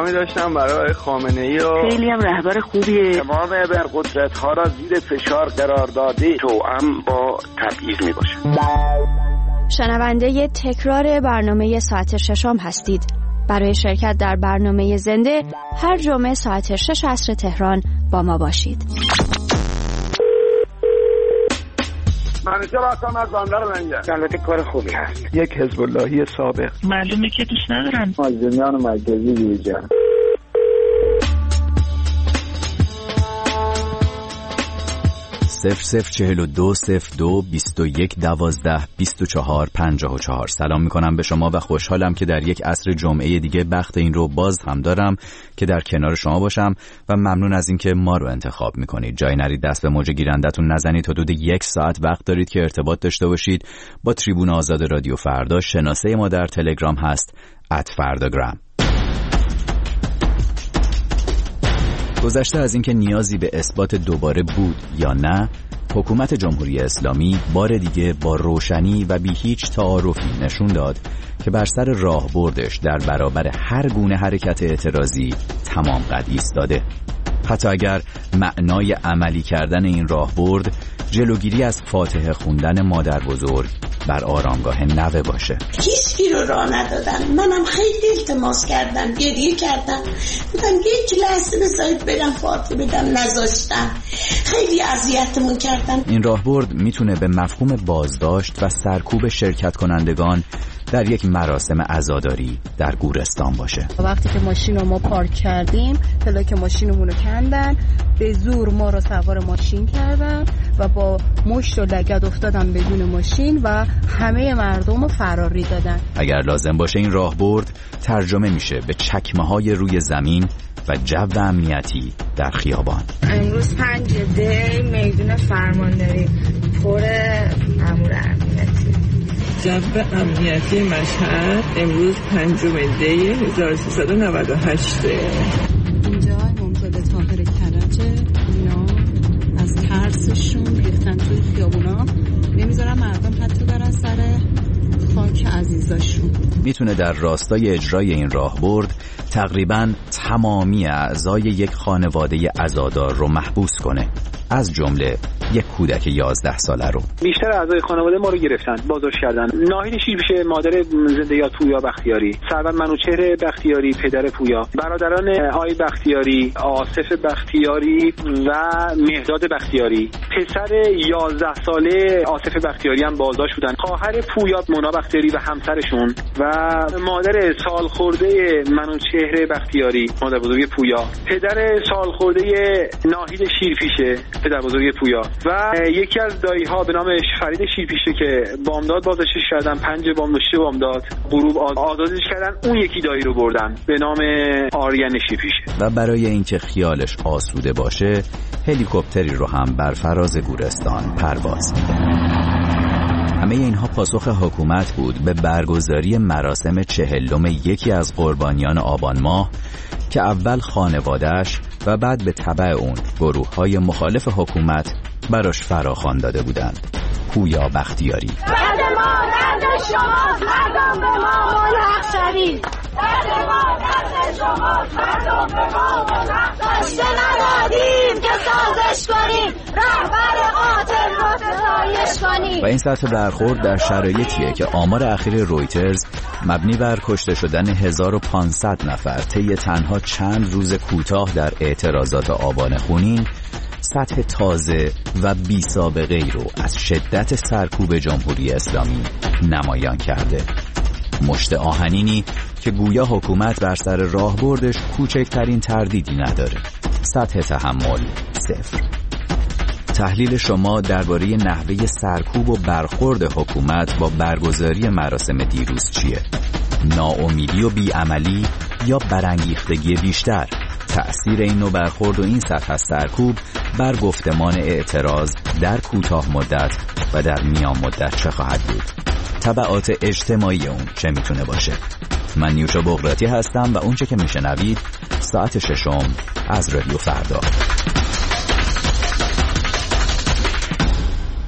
پیغامی داشتم برای خامنه‌ای و خیلی هم رهبر خوبیه. تمام ابرقدرت‌ها را زیر فشار قرار داده توأم با تبعیض میباشه. شنونده تکرار برنامه ساعت ششم هستید. برای شرکت در برنامه زنده هر جمعه ساعت 6 عصر تهران با ما باشید. منوچهر هستم از بندر منجر. البته کار خوبی هست. یک حزب اللهی سابق. معلومه که دوست ندارن. مازنیان مرکزی بیجان. 00420221122454. سلام میکنم به شما و خوشحالم که در یک عصر جمعه دیگه بخت این رو باز هم دارم که در کنار شما باشم و ممنون از اینکه ما رو انتخاب میکنید. جای نرید دست به موج گیرندتون نزنید. حدود 1 ساعت وقت دارید که ارتباط داشته باشید با تریبون آزاد رادیو فردا. شناسه ما در تلگرام هست @فرداگرام. گذشته از اینکه نیازی به اثبات دوباره بود یا نه، حکومت جمهوری اسلامی بار دیگه با روشنی و بی هیچ تعارفی نشون داد که بر سر راهبردش در برابر هر گونه حرکت اعتراضی تمام قد ایستاده. حتی اگر معنای عملی کردن این راهبرد جلوگیری از فاتحه خوندن مادر بزرگ بر آرامگاه نوه باشه. هیچکی رو راه ندادن. منم خیلی التماس کردم، گریه کردم، بودم یک لحظه بذارید برم فاتحه بدم، نذاشتن. خیلی اذیتمون کردن. این راهبرد میتونه به مفهوم بازداشت و سرکوب شرکت کنندگان در یک مراسم عزاداری در گورستان باشه. وقتی که ماشین رو ما پارک کردیم، پلاک ماشینمون رو کندن، به زور ما رو سوار ماشین کردن و با مشت و لگد افتادن بدون ماشین و همه مردم رو فراری دادن. اگر لازم باشه این راهبرد ترجمه میشه به چکمه‌های روی زمین و جو امنیتی در خیابان. امروز 5 دی میدون فرمانداری پر مأمور امنیتی. جو امنیتی مشهد امروز 5 دی 1398. اینجا ممتاز طاهر کرجه، اینا از ترسشون ریختن توی خیابونا، نمیذارن مردم حتی برن سر خاک عزیزاشون. میتونه در راستای اجرای این راهبرد تقریباً تمامی اعضای یک خانواده عزادار رو محبوس کنه، از جمله یک کودک 11 ساله رو. بیشتر اعضای خانواده ما رو گرفتن، بازداشت کردن. ناهید شیرپیشه مادر زنده یاد پویا بختیاری، سرور منوچهر بختیاری پدر پویا، برادران آی بختیاری، آصف بختیاری و مهداد بختیاری، پسر 11 ساله آصف بختیاری هم بازداشت بودن. خواهر پویا مونا بختیاری و همسرشون و مادر سالخورده منوچهر بختیاری مادر بزرگ پویا، پدر سالخورده ناهید شیرپیشه پدر بزرگ پویا و یکی از دایی‌ها به نام فرید شیرپیشه که بامداد بازداشتش کردن، 5 بامداد 6 بامداد غروب آزادش کردن. اون یکی دایی رو بردن به نام آریان شیرپیشه. و برای اینکه خیالش آسوده باشه هلیکوپتری رو هم بر فراز گورستان پرواز میده. همه اینها پاسخ حکومت بود به برگزاری مراسم 40م یکی از قربانیان آبان ماه که اول خانواده‌اش و بعد به تبع اون گروه‌های مخالف حکومت براش فراخوان داده بودند. پویا بختیاری. درد ما درد شما، مردم به ما ملحق شدید. درد ما درد شما، مردم به ما ملحق شدید. ندادیم که سازش کنیم، رهبر قاتل رو ستایش کنیم. و این سطح برخورد در شرایطیه که آمار اخیر رویترز مبنی بر کشته شدن 1500 نفر طی تنها چند روز کوتاه در اعتراضات آبان خونین سطح تازه و بی سابقه ای رو از شدت سرکوب جمهوری اسلامی نمایان کرده. مشت آهنینی که گویا حکومت بر سر راهبردش کوچکترین تردیدی نداره. سطح تحمل 0. تحلیل شما درباره نحوه سرکوب و برخورد حکومت با برگزاری مراسم دیروز چیه؟ ناامیدی و بیعملی یا برانگیختگی بیشتر؟ تأثیر این نوع برخورد و این سطح از سرکوب بر گفتمان اعتراض در کوتاه مدت و در میان مدت چه خواهد بود؟ تبعات اجتماعی اون چه میتونه باشه؟ من نیوشا بغراتی هستم و اونچه که میشنوید ساعت 6 از رادیو فردا.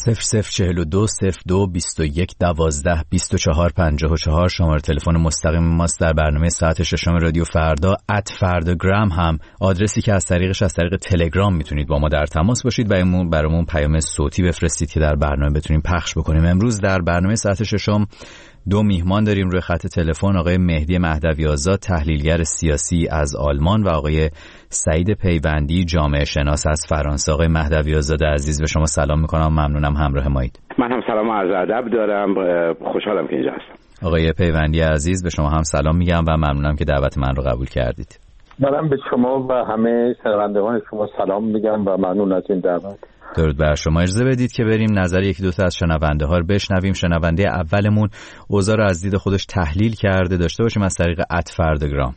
0042 02 21 12 24 54 شماره تلفن مستقیم ماست در برنامه ساعت ششم رادیو فردا. @فرداگرام هم آدرسی که از طریقش از طریق تلگرام میتونید با ما در تماس باشید و برامون پیام صوتی بفرستید که در برنامه بتونیم پخش بکنیم. امروز در برنامه ساعت ششم 2 میهمان داریم روی خط تلفن، آقای مهدی مهدوی آزاد تحلیلگر سیاسی از آلمان و آقای سعید پیوندی جامعه شناس از فرانسه. آقای مهدوی آزاد عزیز به شما سلام میکنم، ممنونم همراه مایید. من هم سلام و عرض ادب دارم، خوشحالم که اینجا هستم. آقای پیوندی عزیز به شما هم سلام میگم و ممنونم که دعوت من رو قبول کردید. منم به شما و همه شنوندگان شما سلام میگم و ممنون از این دعوت. درود بر شما. اجازه بدید که بریم نظر یکی دو تا از شنونده ها رو بشنویم. شنونده اولمون اوضاع رو از دید خودش تحلیل کرده، داشته باشیم از طریق @فرداگرام.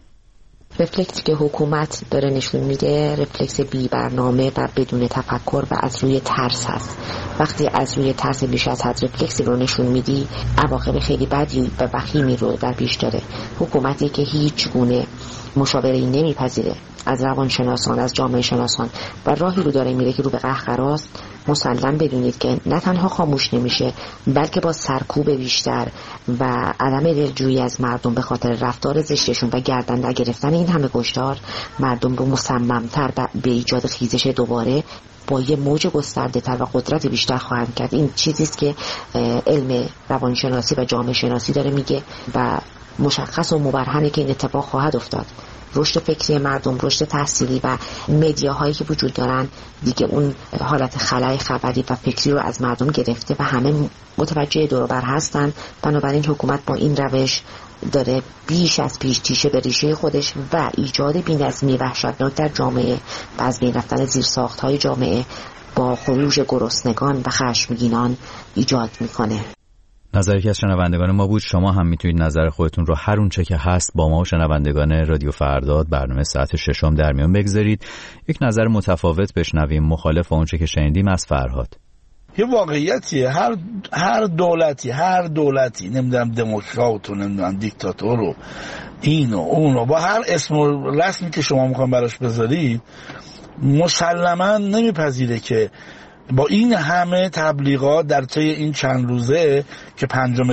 رفلکسی که حکومت داره نشون میده رفلکس بی برنامه و بدون تفکر و از روی ترس هست. وقتی از روی ترس بیش از حد رفلکسی رو نشون میدی، عواقب خیلی بدی و وخیمی رو در پیش داره. حکومتی که هیچ گونه مشاوره‌ای نمیپذیره از روانشناسان، از جامعه شناسان و راهی رو داره میره که رو به قهقراست، مسلم بدونید که نه تنها خاموش نمیشه بلکه با سرکوب بیشتر و عدم دلجویی از مردم به خاطر رفتار زشتشون و گردن نگرفتن این همه کشتار مردم رو مصمم‌تر به ایجاد خیزش دوباره با یه موج گسترده تر و قدرت بیشتر خواهند کرد. این چیزی است که علم روانشناسی و جامعه شناسی داره میگه و مشخص و مبرهنه که این اتفاق خواهد افتاد. رشد فکری مردم، رشد تحصیلی و مدیاهایی که وجود دارن دیگه اون حالت خلای خبری و فکری رو از مردم گرفته و همه متوجه دور و بر هستن. بنابراین حکومت با این روش داره بیش از پیش تیشه به ریشه خودش و ایجاد بی‌نظمی وحشتناک در جامعه و از بین رفتن زیرساخت‌های جامعه با خروج گرسنگان و خشمگینان ایجاد میکنه. نظری که از شنوندگان ما بود. شما هم میتونید نظر خودتون رو هر اونچه که هست با ما و شنوندگان رادیو فردا برنامه ساعت ششم در میون بگذارید. یک نظر متفاوت بشنویم مخالف اونچه که شنیدیم از فرهاد. یه واقعیتیه، هر دولتی نمیدونم دموکرات و نمیدونم دیکتاتور و اینو اونو با هر اسم و رسمی که شما میخوان براش بذارید مسلماً نمیپذیره که با این همه تبلیغات در طی این چند روزه که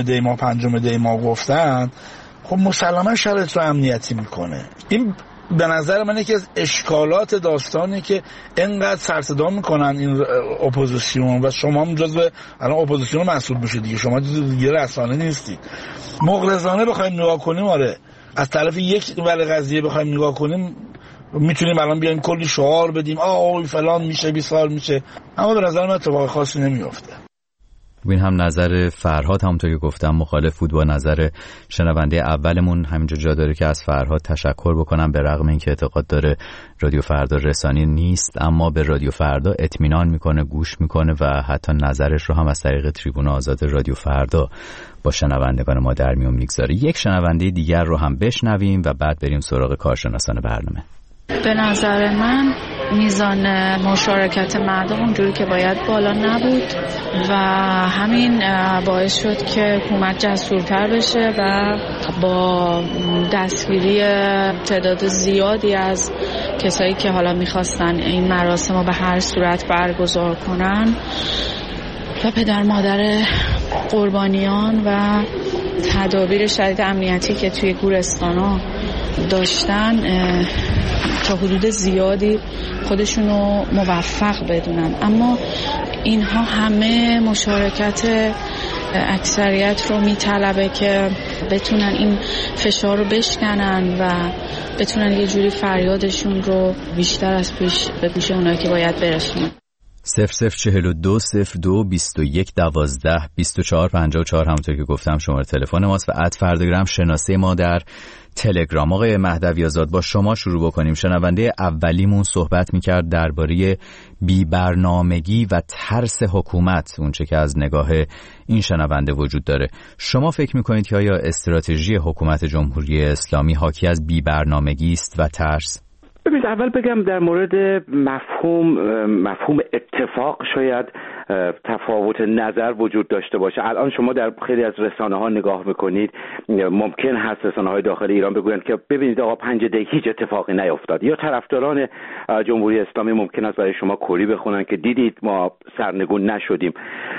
5 دی ماه گفتن، خب مسلماً شرایط رو امنیتی میکنه. این به نظر من یکی از اشکالات داستانی که انقدر سرصدا میکنن این اپوزیسیون و شما هم جزو الان اپوزیسیون محسوب میشید دیگه، شما دیگه رسانه نیستید. مغرضانه بخوایم نگاه کنیم، آره از طرف یک ولی قضیه بخوایم نگاه کنیم میتونیم الان بیایم کلی شعار بدیم آه فلان میشه 20 سال میشه، اما به نظر من اتفاق خاصی نمیافته. این هم نظر فرهاد، همونطور که گفتم مخالف بود با نظر شنونده اولمون. همینجا جا داره که از فرهاد تشکر بکنم، به رغم اینکه اعتقاد داره رادیو فردا رسانی نیست اما به رادیو فردا اطمینان میکنه، گوش میکنه و حتی نظرش رو هم از طریق تریبون آزاد رادیو فردا با شنوندگان ما در میون میگذاره. یک شنونده دیگر رو هم بشنویم و بعد بریم سراغ کارشناسان برنامه. به نظر من میزان مشارکت مردم اونجوری که باید بالا نبود و همین باعث شد که حکومت جسورتر بشه و با دستگیری تعداد زیادی از کسایی که حالا میخواستن این مراسم رو به هر صورت برگزار کنن و پدر مادر قربانیان و تدابیر شدید امنیتی که توی گورستانا داشتن تا حدود زیادی خودشونو موفق بدونن، اما اینها همه مشارکت اکثریت رو میطلبه که بتونن این فشار رو بشکنن و بتونن یه جوری فریادشون رو بیشتر از پیش به گوش اونایی که باید برسونن. 0042 02 21 12 24 54 همونطور که گفتم شماره تلفن ماست و @فرداگرام شناسه ما در تلگرام. آقای مهدوی آزاد با شما شروع بکنیم. شنونده اولیمون صحبت میکرد درباره بی‌برنامگی و ترس حکومت، اونچه که از نگاه این شنونده وجود داره. شما فکر میکنید که آیا استراتژی حکومت جمهوری اسلامی حاکی از بی‌برنامگی است و ترس؟ ببینید اول بگم در مورد مفهوم اتفاق شاید تفاوت نظر وجود داشته باشه. الان شما در خیلی از رسانه‌ها نگاه میکنید، ممکن هست رسانه‌های داخل ایران بگویند که ببینید آقا 5 دقیقه هیچ اتفاقی نیفتاد، یا طرفداران جمهوری اسلامی ممکن است برای شما کری بخونن که دیدید ما سرنگون نشدیم.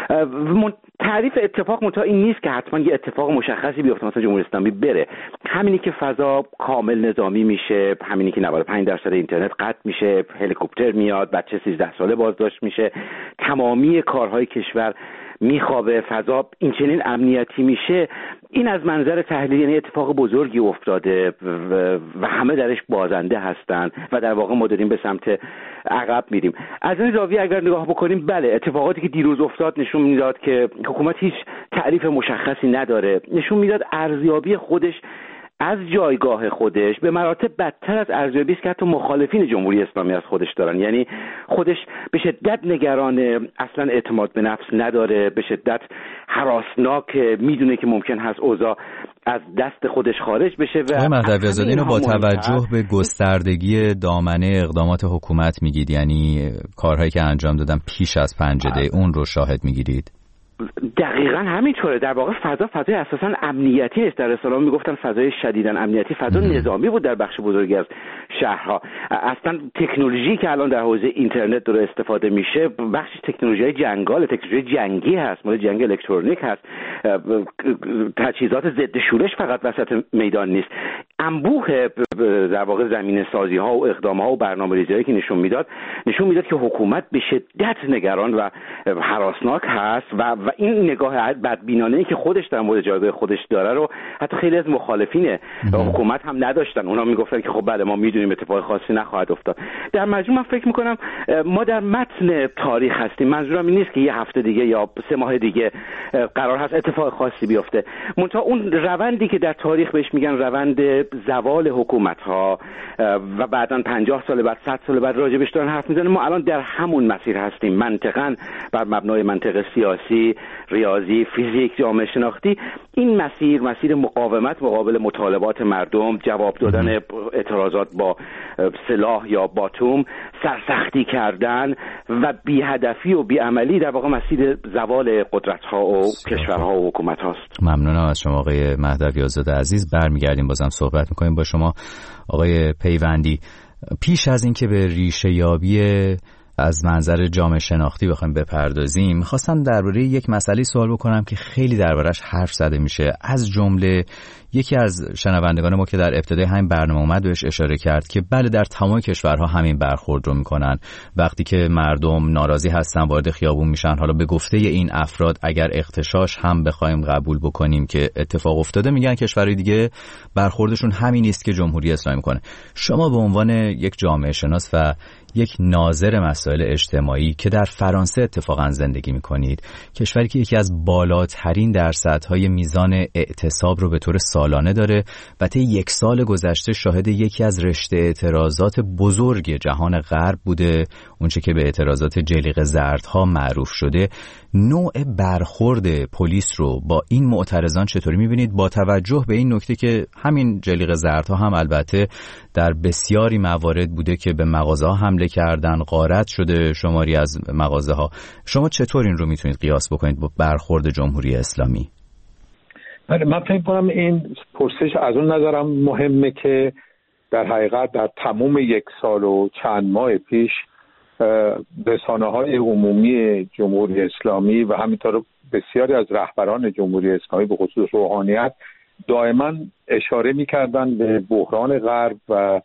تعریف اتفاق منتها این نیست که حتما یه اتفاق مشخصی بیفته مثلا جمهوری اسلامی بره. همینی که فضا کامل نظامی میشه، همینی که 95% اینترنت قطع میشه، هلیکوپتر میاد، بچه 13 ساله بازداشت میشه، تمامی کارهای کشور میخوابه، فضا این چنین امنیتی میشه، این از منظر تحلیل یعنی اتفاق بزرگی افتاده و همه درش بازنده هستن و در واقع ما داریم به سمت عقب میریم. از این زاویه اگر نگاه بکنیم، بله اتفاقاتی که دیروز افتاد نشون میداد که حکومت هیچ تعریف مشخصی نداره، نشون میداد ارزیابی خودش از جایگاه خودش به مراتب بدتر از ارزیابی است که حتی مخالفین جمهوری اسلامی از خودش دارن. یعنی خودش به شدت نگران اصلا اعتماد به نفس نداره، به شدت هراسناک، میدونه که ممکن هست اوضاع از دست خودش خارج بشه. و مهدوی آزادی اینو با توجه به گستردگی دامنه اقدامات حکومت میگید، یعنی کارهایی که انجام دادن پیش از 5 دقیقه اون رو شاهد میگیرید؟ دقیقاً همینطوره. در واقع فضای اساساً امنیتی است. در رسانه‌ها میگفتن فضای شدیداً امنیتی، فضا نظامی بود در بخش بزرگی از شهرها. اصلا تکنولوژی که الان در حوزه اینترنت داره استفاده میشه بخش تکنولوژی جنگال، تکنولوژی جنگی هست، مال جنگ الکترونیک هست، تجهیزات ضد شورش فقط وسط میدان نیست. انبوه در واقع زمینه سازی ها و اقدام ها و برنامه‌ریزی‌هایی که نشون میداد که حکومت به شدت نگران و هراسناک هست و این نگاه بدبینانه‌ای که خودش در مورد جایگاه خودش داره رو حتی خیلی از مخالفین حکومت هم نداشتن. اونا میگفتن که خب بله ما میدونیم اتفاق خاصی نخواهد افتاد. در مجموع من فکر میکنم ما در متن تاریخ هستیم. منظورم این نیست که یه هفته دیگه یا 3 ماه دیگه قرار هست اتفاق خاصی بیفته. منتها اون روندی که در تاریخ بهش میگن روند زوال حکومت‌ها و بعداً 50 سال بعد 100 سال بعد راجبش دارن حرف میزنن، ما الان در همون مسیر هستیم. منطقاً بر مبنای منطق سیاسی، ریاضی، فیزیک، جامعه شناختی این مسیر مقاومت مقابل مطالبات مردم، جواب دادن اعتراضات با سلاح یا باتوم، سرسختی کردن و بی‌هدفی و بی‌عملی در واقع مسیر زوال قدرت‌ها و کشورها و حکومت‌هاست. ممنونم از شما آقای مهدوی آزاد عزیز. برمیگردیم بازم صحبت می‌کنیم با شما آقای پیوندی. پیش از اینکه به ریشه یابی از منظر جامعه شناختی بخوایم بپردازیم، می‌خواستم درباره یک مسئله سوال بکنم که خیلی دربارش حرف زده میشه. از جمله یکی از شنوندگان ما که در ابتدای همین برنامه اومد بهش اشاره کرد که بله در تمام کشورها همین برخورد رو میکنن. وقتی که مردم ناراضی هستن وارد خیابون میشن، حالا به گفته این افراد اگر اغتشاش هم بخوایم قبول بکنیم که اتفاق افتاده، میگن کشورهای دیگه برخوردشون همین نیست که جمهوری اسلامی میکنه. شما به عنوان یک جامعه شناس و یک ناظر مسائل اجتماعی که در فرانسه اتفاقا زندگی میکنید، کشوری که یکی از بالاترین درصدهای میزان اعتصاب رو به طور سالانه داره و طی 1 سال گذشته شاهد یکی از رشته اعتراضات بزرگ جهان غرب بوده، اونچه که به اعتراضات جلیقه زردها معروف شده، نوع برخورد پلیس رو با این معترضان چطوری میبینید، با توجه به این نکته که همین جلیقه زردها هم البته در بسیاری موارد بوده که به مغازه‌ها حمله کردن، غارت شده شماری از مغازه‌ها. شما چطور این رو میتونید قیاس بکنید با برخورد جمهوری اسلامی؟ من فکر کنم این پرسش از اون نظرم مهمه که در حقیقت در تمام 1 سال و چند ماه پیش رسانه‌های عمومی جمهوری اسلامی و همینطور بسیاری از رهبران جمهوری اسلامی به خصوص روحانیت دائما اشاره می‌کردن به بحران غرب و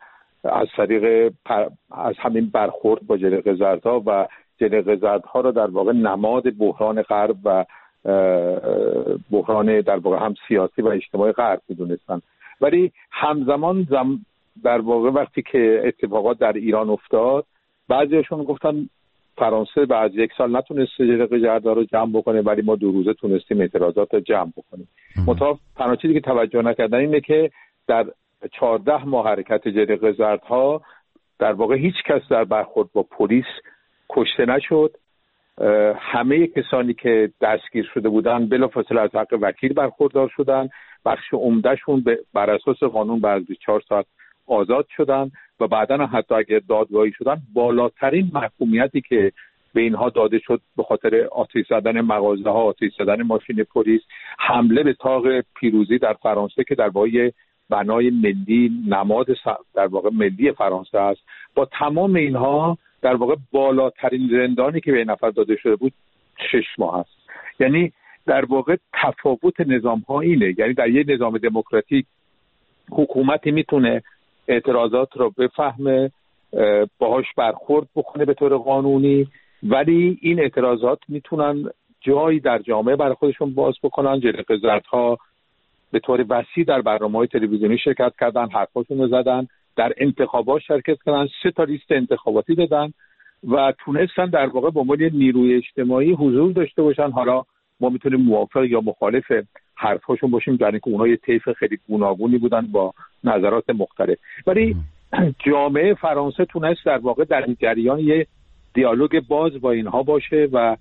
از همین برخورد با جلیقه زردها و جلیقه زردها را در واقع نماد بحران غرب و بحران در واقع هم سیاسی و اجتماعی غرب می‌دونستن. ولی همزمان در واقع وقتی که اتفاقات در ایران افتاد، بعضیشون گفتن فرانسه بعد 1 سال نتونست جلیقه زردها رو جمع بکنه ولی ما 2 روزه تونستیم اعتراضات رو جمع بکنیم. منتها تنها چیزی که توجه نکردن اینه که در 14 ماه حرکت جلیقه زردها در واقع هیچ کس در برخورد با پلیس کشته نشد. همه کسانی که دستگیر شده بودن بلافاصله از حق وکیل برخوردار شدن. بخش عمدهشون بر اساس قانون بعد از 24 ساعت آزاد شدن و بعداً حتی اگر دادگاهی شدن بالاترین محکومیتی که به اینها داده شد به خاطر آتش زدن مغازه‌ها، آتش زدن ماشین پلیس، حمله به طاق پیروزی در فرانسه که در واقع بنای ملی، نماد در واقع ملی فرانسه است. با تمام اینها در واقع بالاترین زندانی که به نفر داده شده بود 6 ماه است. یعنی در واقع تفاوت نظام‌ها اینه، یعنی در یک نظام دموکراتیک حکومتی میتونه اعتراضات رو بفهمه، باهاش برخورد بکنه به طور قانونی، ولی این اعتراضات میتونن جایی در جامعه برای خودشون باز بکنن. جلیقه زردها به طور وسیع در برنامه‌های تلویزیونی شرکت کردن، حرفاشون رو زدن، در انتخابات شرکت کردن، 3 تا لیست انتخاباتی دادن و تونستن در واقع به عنوان نیروی اجتماعی حضور داشته باشن. حالا ما میتونیم موافق یا مخالف حرفاشون باشیم، در اینکه اونها یه طیف خیلی گوناگونی بودن با نظرات مختلف، ولی جامعه فرانسه تونست در واقع در این جریان یه دیالوگ باز با اینها باشه و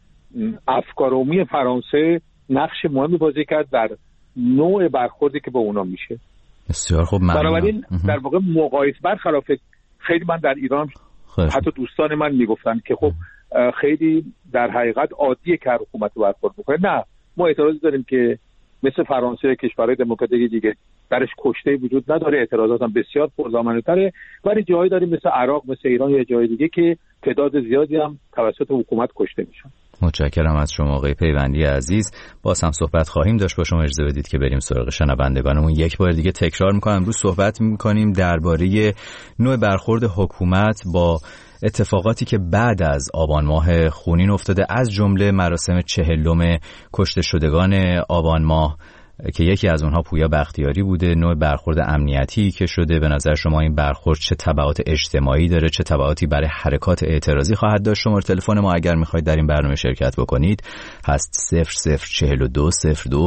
افکارعمومی فرانسه نقش مهمی بازی کرد در نوع برخوردی که با اونا میشه. بسیار خوب. بنابراین در واقع مقایسه برخلاف خیلی من در ایران حتی دوستان من میگفتن که خب خیلی در حقیقت عادیه که حکومت برخورد بکنه. نه، ما اعتراض داریم که مثل فرانسه کشورهای دموکراتیک دیگه درش کشته وجود نداره، اعتراضات هم بسیار پرزامنه‌تره، ولی جایی داریم مثل عراق، مثل ایران یا جای دیگه که تعداد زیادی هم توسط حکومت کشته میشن. متشکرم از شما آقای پیوندی عزیز. باز هم صحبت خواهیم داشت با شما. اجازه بدید که بریم سراغ شنوندگانمون. یک بار دیگه تکرار میکنم، امروز صحبت میکنیم درباره نوع برخورد حکومت با اتفاقاتی که بعد از آبان ماه خونین افتاده، از جمله مراسم 40 کشته شدگان آبان ماه که یکی از اونها پویا بختیاری بوده، نوع برخورد امنیتی که شده. به نظر شما این برخورد چه تبعات اجتماعی داره، چه تبعاتی برای حرکات اعتراضی خواهد داشت؟ شماره تلفن ما اگر میخواید در این برنامه شرکت بکنید هست 0042 02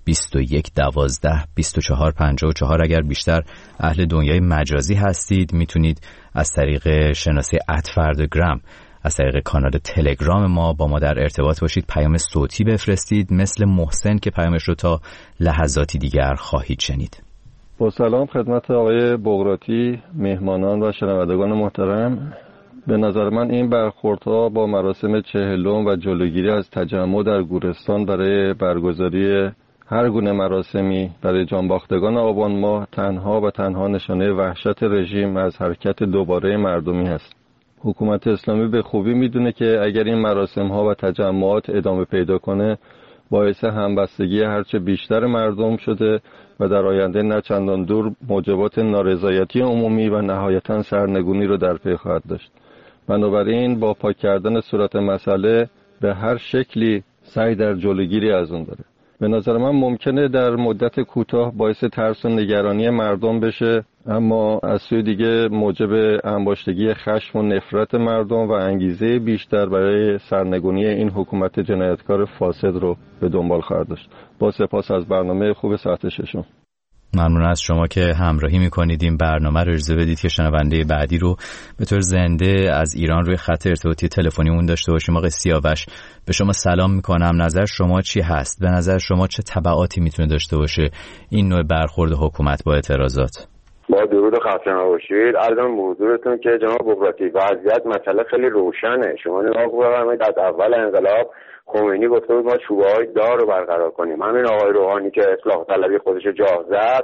21 12 24 54. اگر بیشتر اهل دنیای مجازی هستید میتونید از طریق شناسه @فردگرام، از طریق کانال تلگرام ما با ما در ارتباط باشید، پیام صوتی بفرستید مثل محسن که پیامش رو تا لحظاتی دیگر خواهید شنید. با سلام خدمت آقای بغراتی، مهمانان و شنوندگان محترم. به نظر من این برخوردها با مراسم 40 و جلوگیری از تجمع در گورستان برای برگزاری هر گونه مراسمی برای جانباختگان آبان ماه تنها و تنها نشانه وحشت رژیم از حرکت دوباره مردمی است. حکومت اسلامی به خوبی میدونه که اگر این مراسم ها و تجمعات ادامه پیدا کنه باعث همبستگی هرچه بیشتر مردم شده و در آینده نه چندان دور موجبات نارضایتی عمومی و نهایتاً سرنگونی رو در پی خواهد داشت. بنابراین با پاک کردن صورت مسئله به هر شکلی سعی در جلوگیری از اون داره. به نظر من ممکنه در مدت کوتاه باعث ترس و نگرانی مردم بشه، اما از سوی دیگه موجب انباشتگی خشم و نفرت مردم و انگیزه بیشتر برای سرنگونی این حکومت جنایتکار فاسد رو به دنبال خواهد داشت. با سپاس از برنامه خوب ساعت 6. ممنون از شما که همراهی میکنید این برنامه رو. اجازه بدید که شنونده بعدی رو به طور زنده از ایران روی خط ارتباطی تلفنیمون داشته باشیم. آقای سیاوش، به شما سلام میکنم. نظر شما چی هست؟ به نظر شما چه تبعاتی میتونه داشته باشه این نوع برخورد حکومت با اعتراضات؟ با درود خسته نباشید. عرضم به حضورتون که جناب بغراتی وضعیت مسئله خیلی روشنه. شما نگاه بفرمایید از اول انقلاب خمینی گفته بود ما چوبه‌های دار رو برقرار کنیم. همین آقای روحانی که اصلاح طلبی خودش رو جاه زد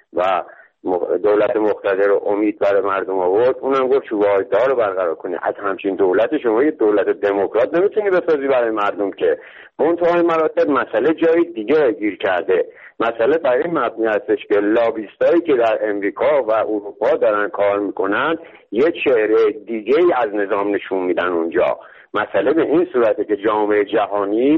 و دولت مقتدر رو امید برای مردم آورد، اونم گفت چوبه‌های دار رو برقرار کنیم. از همچین دولت شما یه دولت دموکرات نمیتونی بسازی برای مردم که. منتهای مراتب مسئله جای دیگه گیر کرده. مسئله برای این مبنی هستش که لابیستایی که در امریکا و اروپا دارن کار میکنن یه چهره دیگه از نظام نشون میدن اونجا. مسئله به این صورته که جامعه جهانی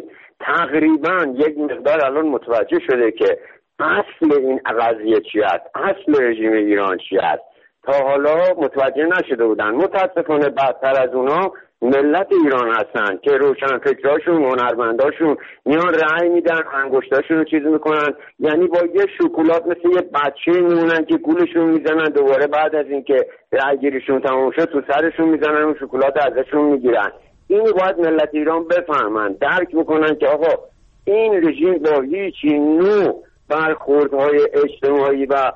تقریبا یک مقدار الان متوجه شده که اصل این قضیه چی است، اصل رژیم ایران چی است. تا حالا متوجه نشده بودن. متاسفانه بدتر از اونا ملت ایران هستن که روشن فکراشون، هنرمنداشون میان رأی میدن، انگشتاشون رو چیز میکنن، یعنی با یه شکلات مثل یه بچه میمونن که گولشون میزنن، دوباره بعد از اینکه رأی گیریشون تمام شد تو سرشون میزنن و شکلات ازشون میگیرن. اینو باید ملت ایران بفهمن، درک بکنن که آقا این رژیم با هیچ نوع برخوردهای اجتماعی و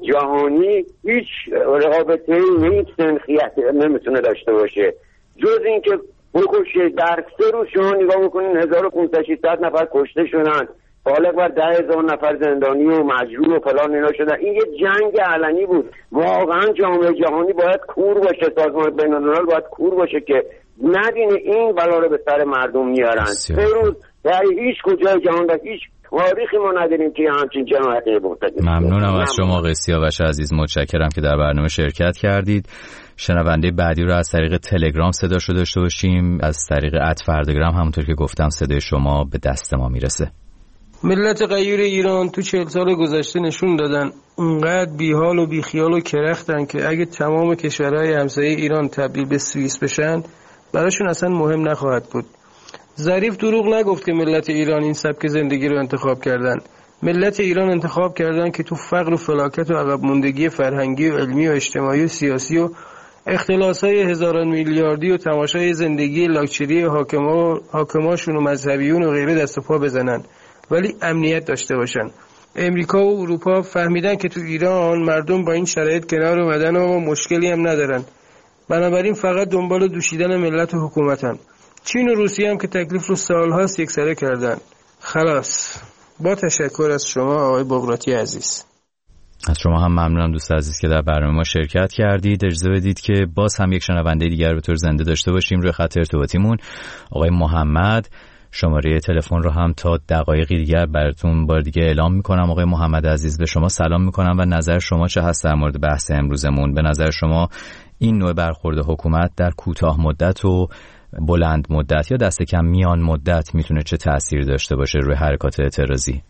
جهانی هیچ رقابتی، هیچ سنخیت نمیتونه داشته باشه، جز این که بکشه. در 3 روز شما نگاه بکنین 1500 نفر کشته شدن، بالغ بر 10,000 نفر زندانی و مجروح و فلان اینا شدن. این یه جنگ علنی بود. واقعا جامعه جهانی باید کور باشه، سازمان بین‌الملل باید کور باشه که ندینه این بلا رو به سر مردم میارن. 3 روز در هیچ کجای جهان و هیچ تاریخی ما نداریم که همچین جنایتی مرتکب. ممنونم از شما قیس سیاوش عزیز، متشکرم که در برنامه شرکت کردید. شنونده بعدی رو از طریق تلگرام صداشو داشته باشیم. از طریق @فردگرام همونطور که گفتم صدای شما به دست ما میرسه. ملت غیور ایران تو 40 سال گذشته نشون دادن اونقدر بیحال و بیخیال و کرختن که اگه تمام کشورهای همسایه ایران تبدیل به سوئیس بشن براشون اصلا مهم نخواهد بود. ظریف دروغ نگفت که ملت ایران این سبک زندگی رو انتخاب کردن. ملت ایران انتخاب کردن که تو فقر و فلاکت و عقب موندگی فرهنگی و علمی و اجتماعی و سیاسی و اختلاس‌های هزاران میلیاردی و تماشای زندگی لاکچری حاکماشون و مذهبیون و غیره دست و پا بزنن، ولی امنیت داشته باشن. امریکا و اروپا فهمیدن که تو ایران مردم با این شرایط کنار اومدن و مشکلی هم ندارن، بنابراین فقط دنبال دوشیدن ملت و حکومتن. چین و روسیه هم که تکلیف رو سالهاست یکسره کردن. خلاص. با تشکر از شما آقای بغراتی عزیز. از شما هم ممنونم دوست عزیز که در برنامه ما شرکت کردید. اجازه بدید که باز هم یک شنونده دیگر به طور زنده داشته باشیم روی خط ارتباطیمون. آقای محمد، شماره تلفن رو هم تا دقایقی دیگر براتون بار دیگه اعلام میکنم. آقای محمد عزیز، به شما سلام میکنم و نظر شما چه هست در مورد بحث امروزمون؟ به نظر شما این نوع برخورد حکومت در کوتاه مدت و بلند مدت یا دست کم میان مدت میتونه چه تأثیری داشته باشه روی حرکات اعتراضی؟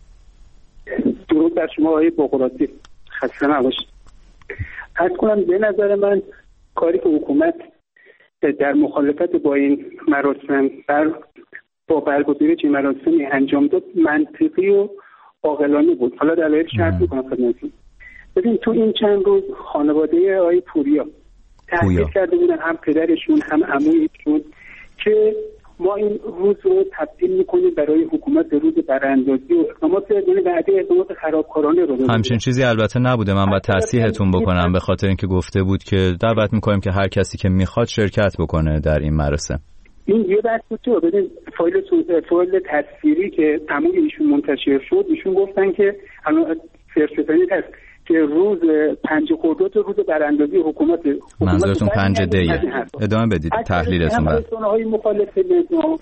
درود بر شما آقای بغراتی، خسته نباشید. عرض کنم به نظر من کاری که حکومت در مخالفت با این مراسم با برگزاری چنین مراسمی انجام داد منطقی و عاقلانه بود. حالا دلایل شرح می‌کنم خدمتتون. ببین تو این چند روز خانواده آقای پوریا تحقیق کرده بودن، هم پدرشون هم عمویشون، که ما این روز رو تبدیل میکنیم برای حکومت به روز براندازی و اقدامات، یعنی بعدی اقدامات خرابکارانه رو. همچین چیزی البته نبوده. من باید تصحیحتون بکنم به خاطر اینکه گفته بود که دعوت میکنیم که هر کسی که میخواد شرکت بکنه در این مراسم. این یه بحث بود تو ببین فایل تصویری که عموی ایشون منتشر شد، ایشون گفتن که الان فرستادنی هست که روز 5 خرداد روز براندازی حکومت. منظورتون 5 دیه. ادامه بدید تحلیلتون. رسانه‌های مخالف نظام،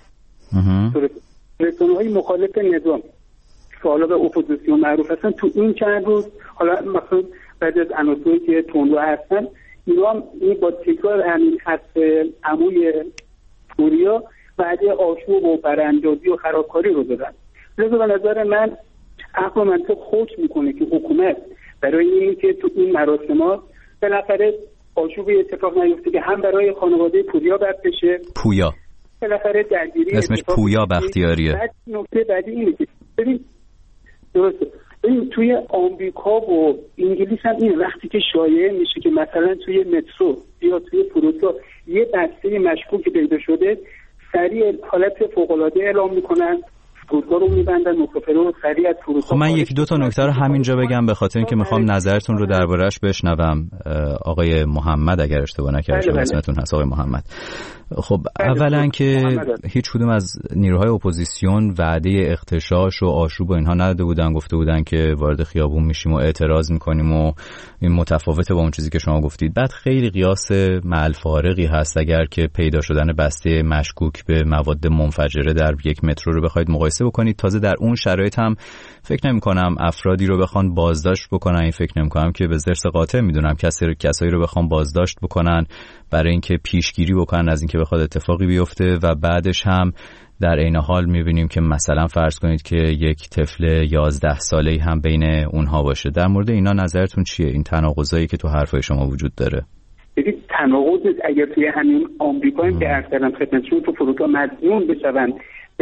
رسانه‌های مخالف نظام که حالا به اپوزیسیون معروف هستن، تو این چند روز حالا مثلا بعد از عناصری که تندرو هستن، اینا با تکرار همین خط عموی پوریا بعد آشوب و براندازی و خرابکاری رو دادن. لذا به نظر من عقل و منطق حکم میکنه که حکومت برای اینکه تو این مراسمات بالاخره آشوبی اتفاق نیفته که هم برای خانواده پوریا بد بشه. پویا بالاخره درگیری اسمش پویا بختیاریه. بعد نکته بعدی اینه که ببین درسته، این توی آمریکا و انگلیس هم این وقتی که شایعه میشه که مثلا توی مترو یا توی فرودگاه یه بسته مشکوک پیدا شده، سریع حالت فوق‌العاده اعلام میکنن، فرودگاه رو میبندن، مسافر رو سریع از فرودگاه. خب من 1-2 نکته رو همینجا بگم به خاطر اینکه میخوام نظرتون رو درباره‌اش بشنوم. آقای محمد اگر اشتباه نکردم اسمتون هست آقای محمد. خب اولا که هیچ کدوم از نیروهای اپوزیسیون وعده اغتشاش و آشوب و اینها نداده بودن، گفته بودن که وارد خیابون میشیم و اعتراض میکنیم و این متفاوته با اون چیزی که شما گفتید. بعد خیلی قیاس معل فارقی هست اگر که پیدا شدن بسته مشکوک به مواد منفجره در یک مترو رو بخواید مقایسه بکنید. تازه در اون شرایط هم فکر نمی‌کنم افرادی رو بخوان بازداشت بکنن، این فکر نمی‌کنم که به زرس قاطع میدونم کسایی رو بخوان بازداشت بکنن برای اینکه پیشگیری بکنن از اینکه بخواد اتفاقی بیفته و بعدش هم در عین حال می‌بینیم که مثلا فرض کنید که یک طفل 11 ساله‌ای هم بین اونها باشه. در مورد اینا نظرتون چیه؟ این تناقضایی که تو حرفای شما وجود داره. ببین تناقض اگر توی همین آمریکا هم که اصلا خدمتشون تو فرودگاه مظنون بشون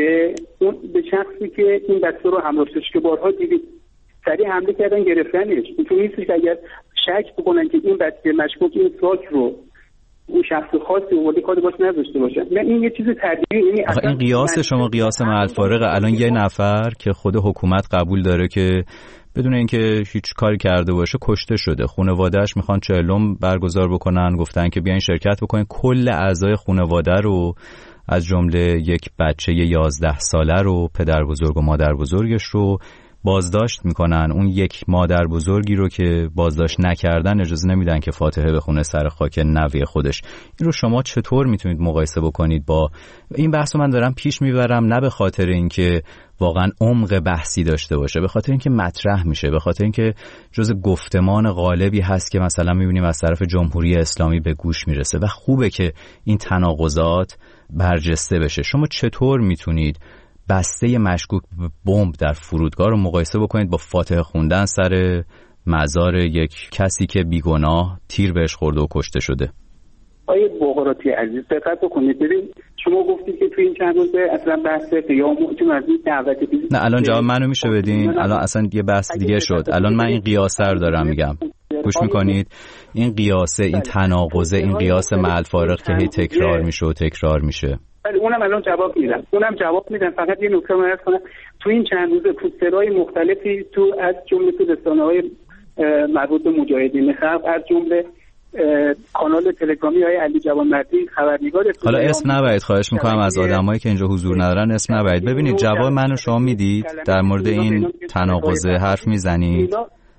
به شخصی که این بچه رو همراه داشت که بارها دیدید سریع حمله کردن گرفتنش. اینطور نیست که اگر شک بکنن که این بچه مشکوک این ساک رو اون شخص خاصی اومده کاری باش نداشته باشه. نه این یه چیز طبیعیه. این قیاس شما قیاس معل فارقه. الان یه نفر که خود حکومت قبول داره که بدون اینکه هیچ کاری کرده باشه کشته شده، خانواده‌اش میخوان چهلم برگزار بکنن، گفتن که بیاین شرکت بکنین، کل اعضای خانواده رو از جمله یک بچه 11 ساله رو، پدر بزرگ و مادر بزرگش رو بازداشت میکنن. اون یک مادر بزرگی رو که بازداشت نکردن اجازه نمیدن که فاتحه بخونه سر خاک نوی خودش. این رو شما چطور میتونید مقایسه بکنید با این بحث رو؟ من دارم پیش میبرم نه به خاطر اینکه واقعا عمق بحثی داشته باشه، به خاطر اینکه مطرح میشه، به خاطر اینکه جز گفتمان غالبی هست که مثلا میبینیم از طرف جمهوری اسلامی به گوش میرسه و خوبه که این تناقضات برجسته بشه. شما چطور میتونید بسته مشکوک به بمب در فرودگاه رو مقایسه بکنید با فاتحه خوندن سر مزار یک کسی که بیگناه تیر بهش خورده و کشته شده؟ آیه بغراتی عزیز دقت بکنید. ببین شما گفتید که توی این چند روزه اصلا بحث قیام چون از این دعوت نه الان جواب منو میشه بدین؟ الان اصلا یه بحث دیگه شد. الان من این قیاسه رو دارم میگم، گوش میکنید؟ این قیاسه، این تناقضه، این قیاس مع الفارق که هی تکرار میشه و تکرار میشه. ولی اونم الان جواب میدم. فقط یه نکته عرض کنم. تو این چند روزه پوسترهای مختلفی تو از جمله تو رسانه‌های مربوط به مجاهدین خلق، از جمله کانال تلگرامی های علی جوانمردی خبرنگار، حالا اسم نبرید خواهش میکنم از آدمایی که اینجا حضور ندارن اسم نبرید. ببینید جواب منو شما میدید در مورد این تناقضه حرف میزنید؟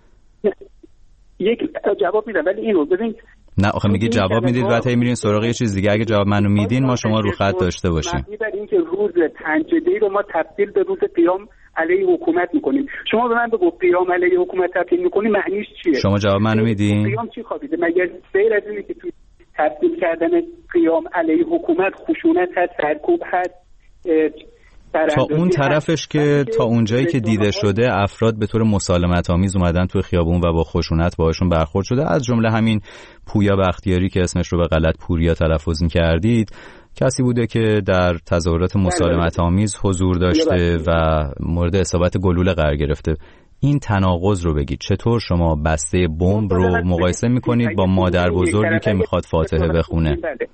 یک جواب میدم ولی اینو ببین. نه آخه میگید جواب میدید بعد هی میرین سراغ یه چیز دیگه. اگه جواب منو میدین ما شما رو خط داشته باشیم. میبر این که روز پنجشنبه رو ما تبدیل به روز قیام علیه حکومت میکنیم. شما به من بگو قیام علیه حکومت تبدیل میکنی معنیش چیه؟ شما جواب منو میدین؟ قیام چی خوابیده؟ مگر غیر از اینه که تو تبدیل کردن قیام علیه حکومت خشونت هست، سرکوب هست، تا اون طرفش که تا اونجایی که دیده شده افراد به طور مسالمت آمیز اومدن توی خیابون و با خشونت باهاشون برخورد شده. از جمله همین پویا بختیاری که اسمش رو به غلط پوریا تلفظ کردید، کسی بوده که در تظاهرات مسالمت آمیز حضور داشته و مورد اصابت گلوله قرار گرفته. این تناقض رو بگید. چطور شما بسته بمب رو مقایسه میکنید با مادر بزرگی که میخواد فاتحه بخونه؟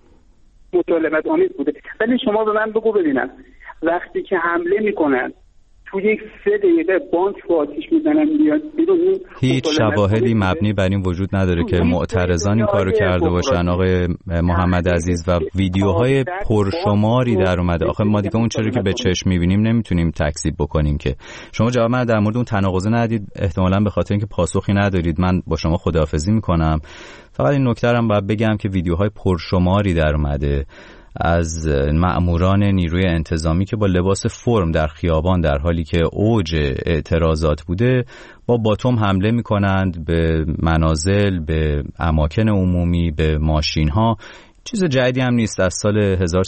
مسالمت آمیز بوده. ولی شما به من بگو ببینم وقتی که حمله میکنن تو یک 3 دقیقه بانک رو آتیش میزنن میاد بیرون، هیچ شواهدی مبنی بر این وجود نداره که معترضان این کارو کرده باشن آقای محمد عزیز و ویدیوهای پرشماری در اومده. آخه ما دیگه اون چیزی که به چشم میبینیم نمیتونیم تکذیب بکنیم که. شما جواب من در مورد اون تناقض ندید، احتمالاً به خاطر اینکه پاسخی ندارید. من با شما خداحافظی میکنم. فقط این نکته رو باید بگم که ویدیوهای پرشماری در اومده از مأموران نیروی انتظامی که با لباس فرم در خیابان در حالی که اوج اعتراضات بوده با باتوم حمله می‌کنند به منازل، به اماکن عمومی، به ماشین‌ها. چیز جدیدی هم نیست. از سال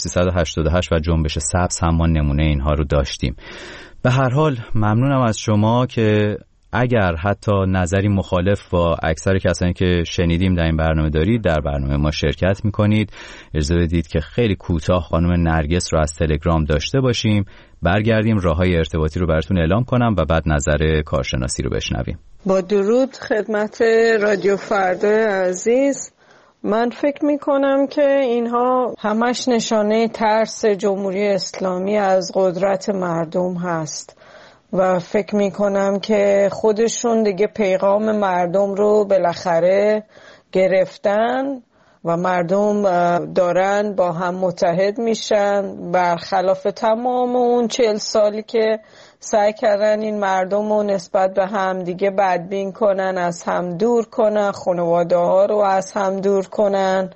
1388 و جنبش سبز هم ما نمونه اینها رو داشتیم. به هر حال ممنونم از شما که اگر حتی نظری مخالف با اکثر کسانی که شنیدیم در این برنامه دارید در برنامه ما شرکت میکنید. اجازه بدید که خیلی کوتاه خانم نرگس رو از تلگرام داشته باشیم، برگردیم راههای ارتباطی رو براتون اعلام کنم و بعد نظر کارشناسی رو بشنویم. با درود خدمت رادیو فردا عزیز. من فکر میکنم که اینها همش نشانه ترس جمهوری اسلامی از قدرت مردم هست و فکر میکنم که خودشون دیگه پیغام مردم رو بالاخره گرفتن و مردم دارن با هم متحد میشن، برخلاف تمام اون 40 سالی که سعی کردن این مردم رو نسبت به هم دیگه بدبین کنن، از هم دور کنن، خانواده ها رو از هم دور کنن.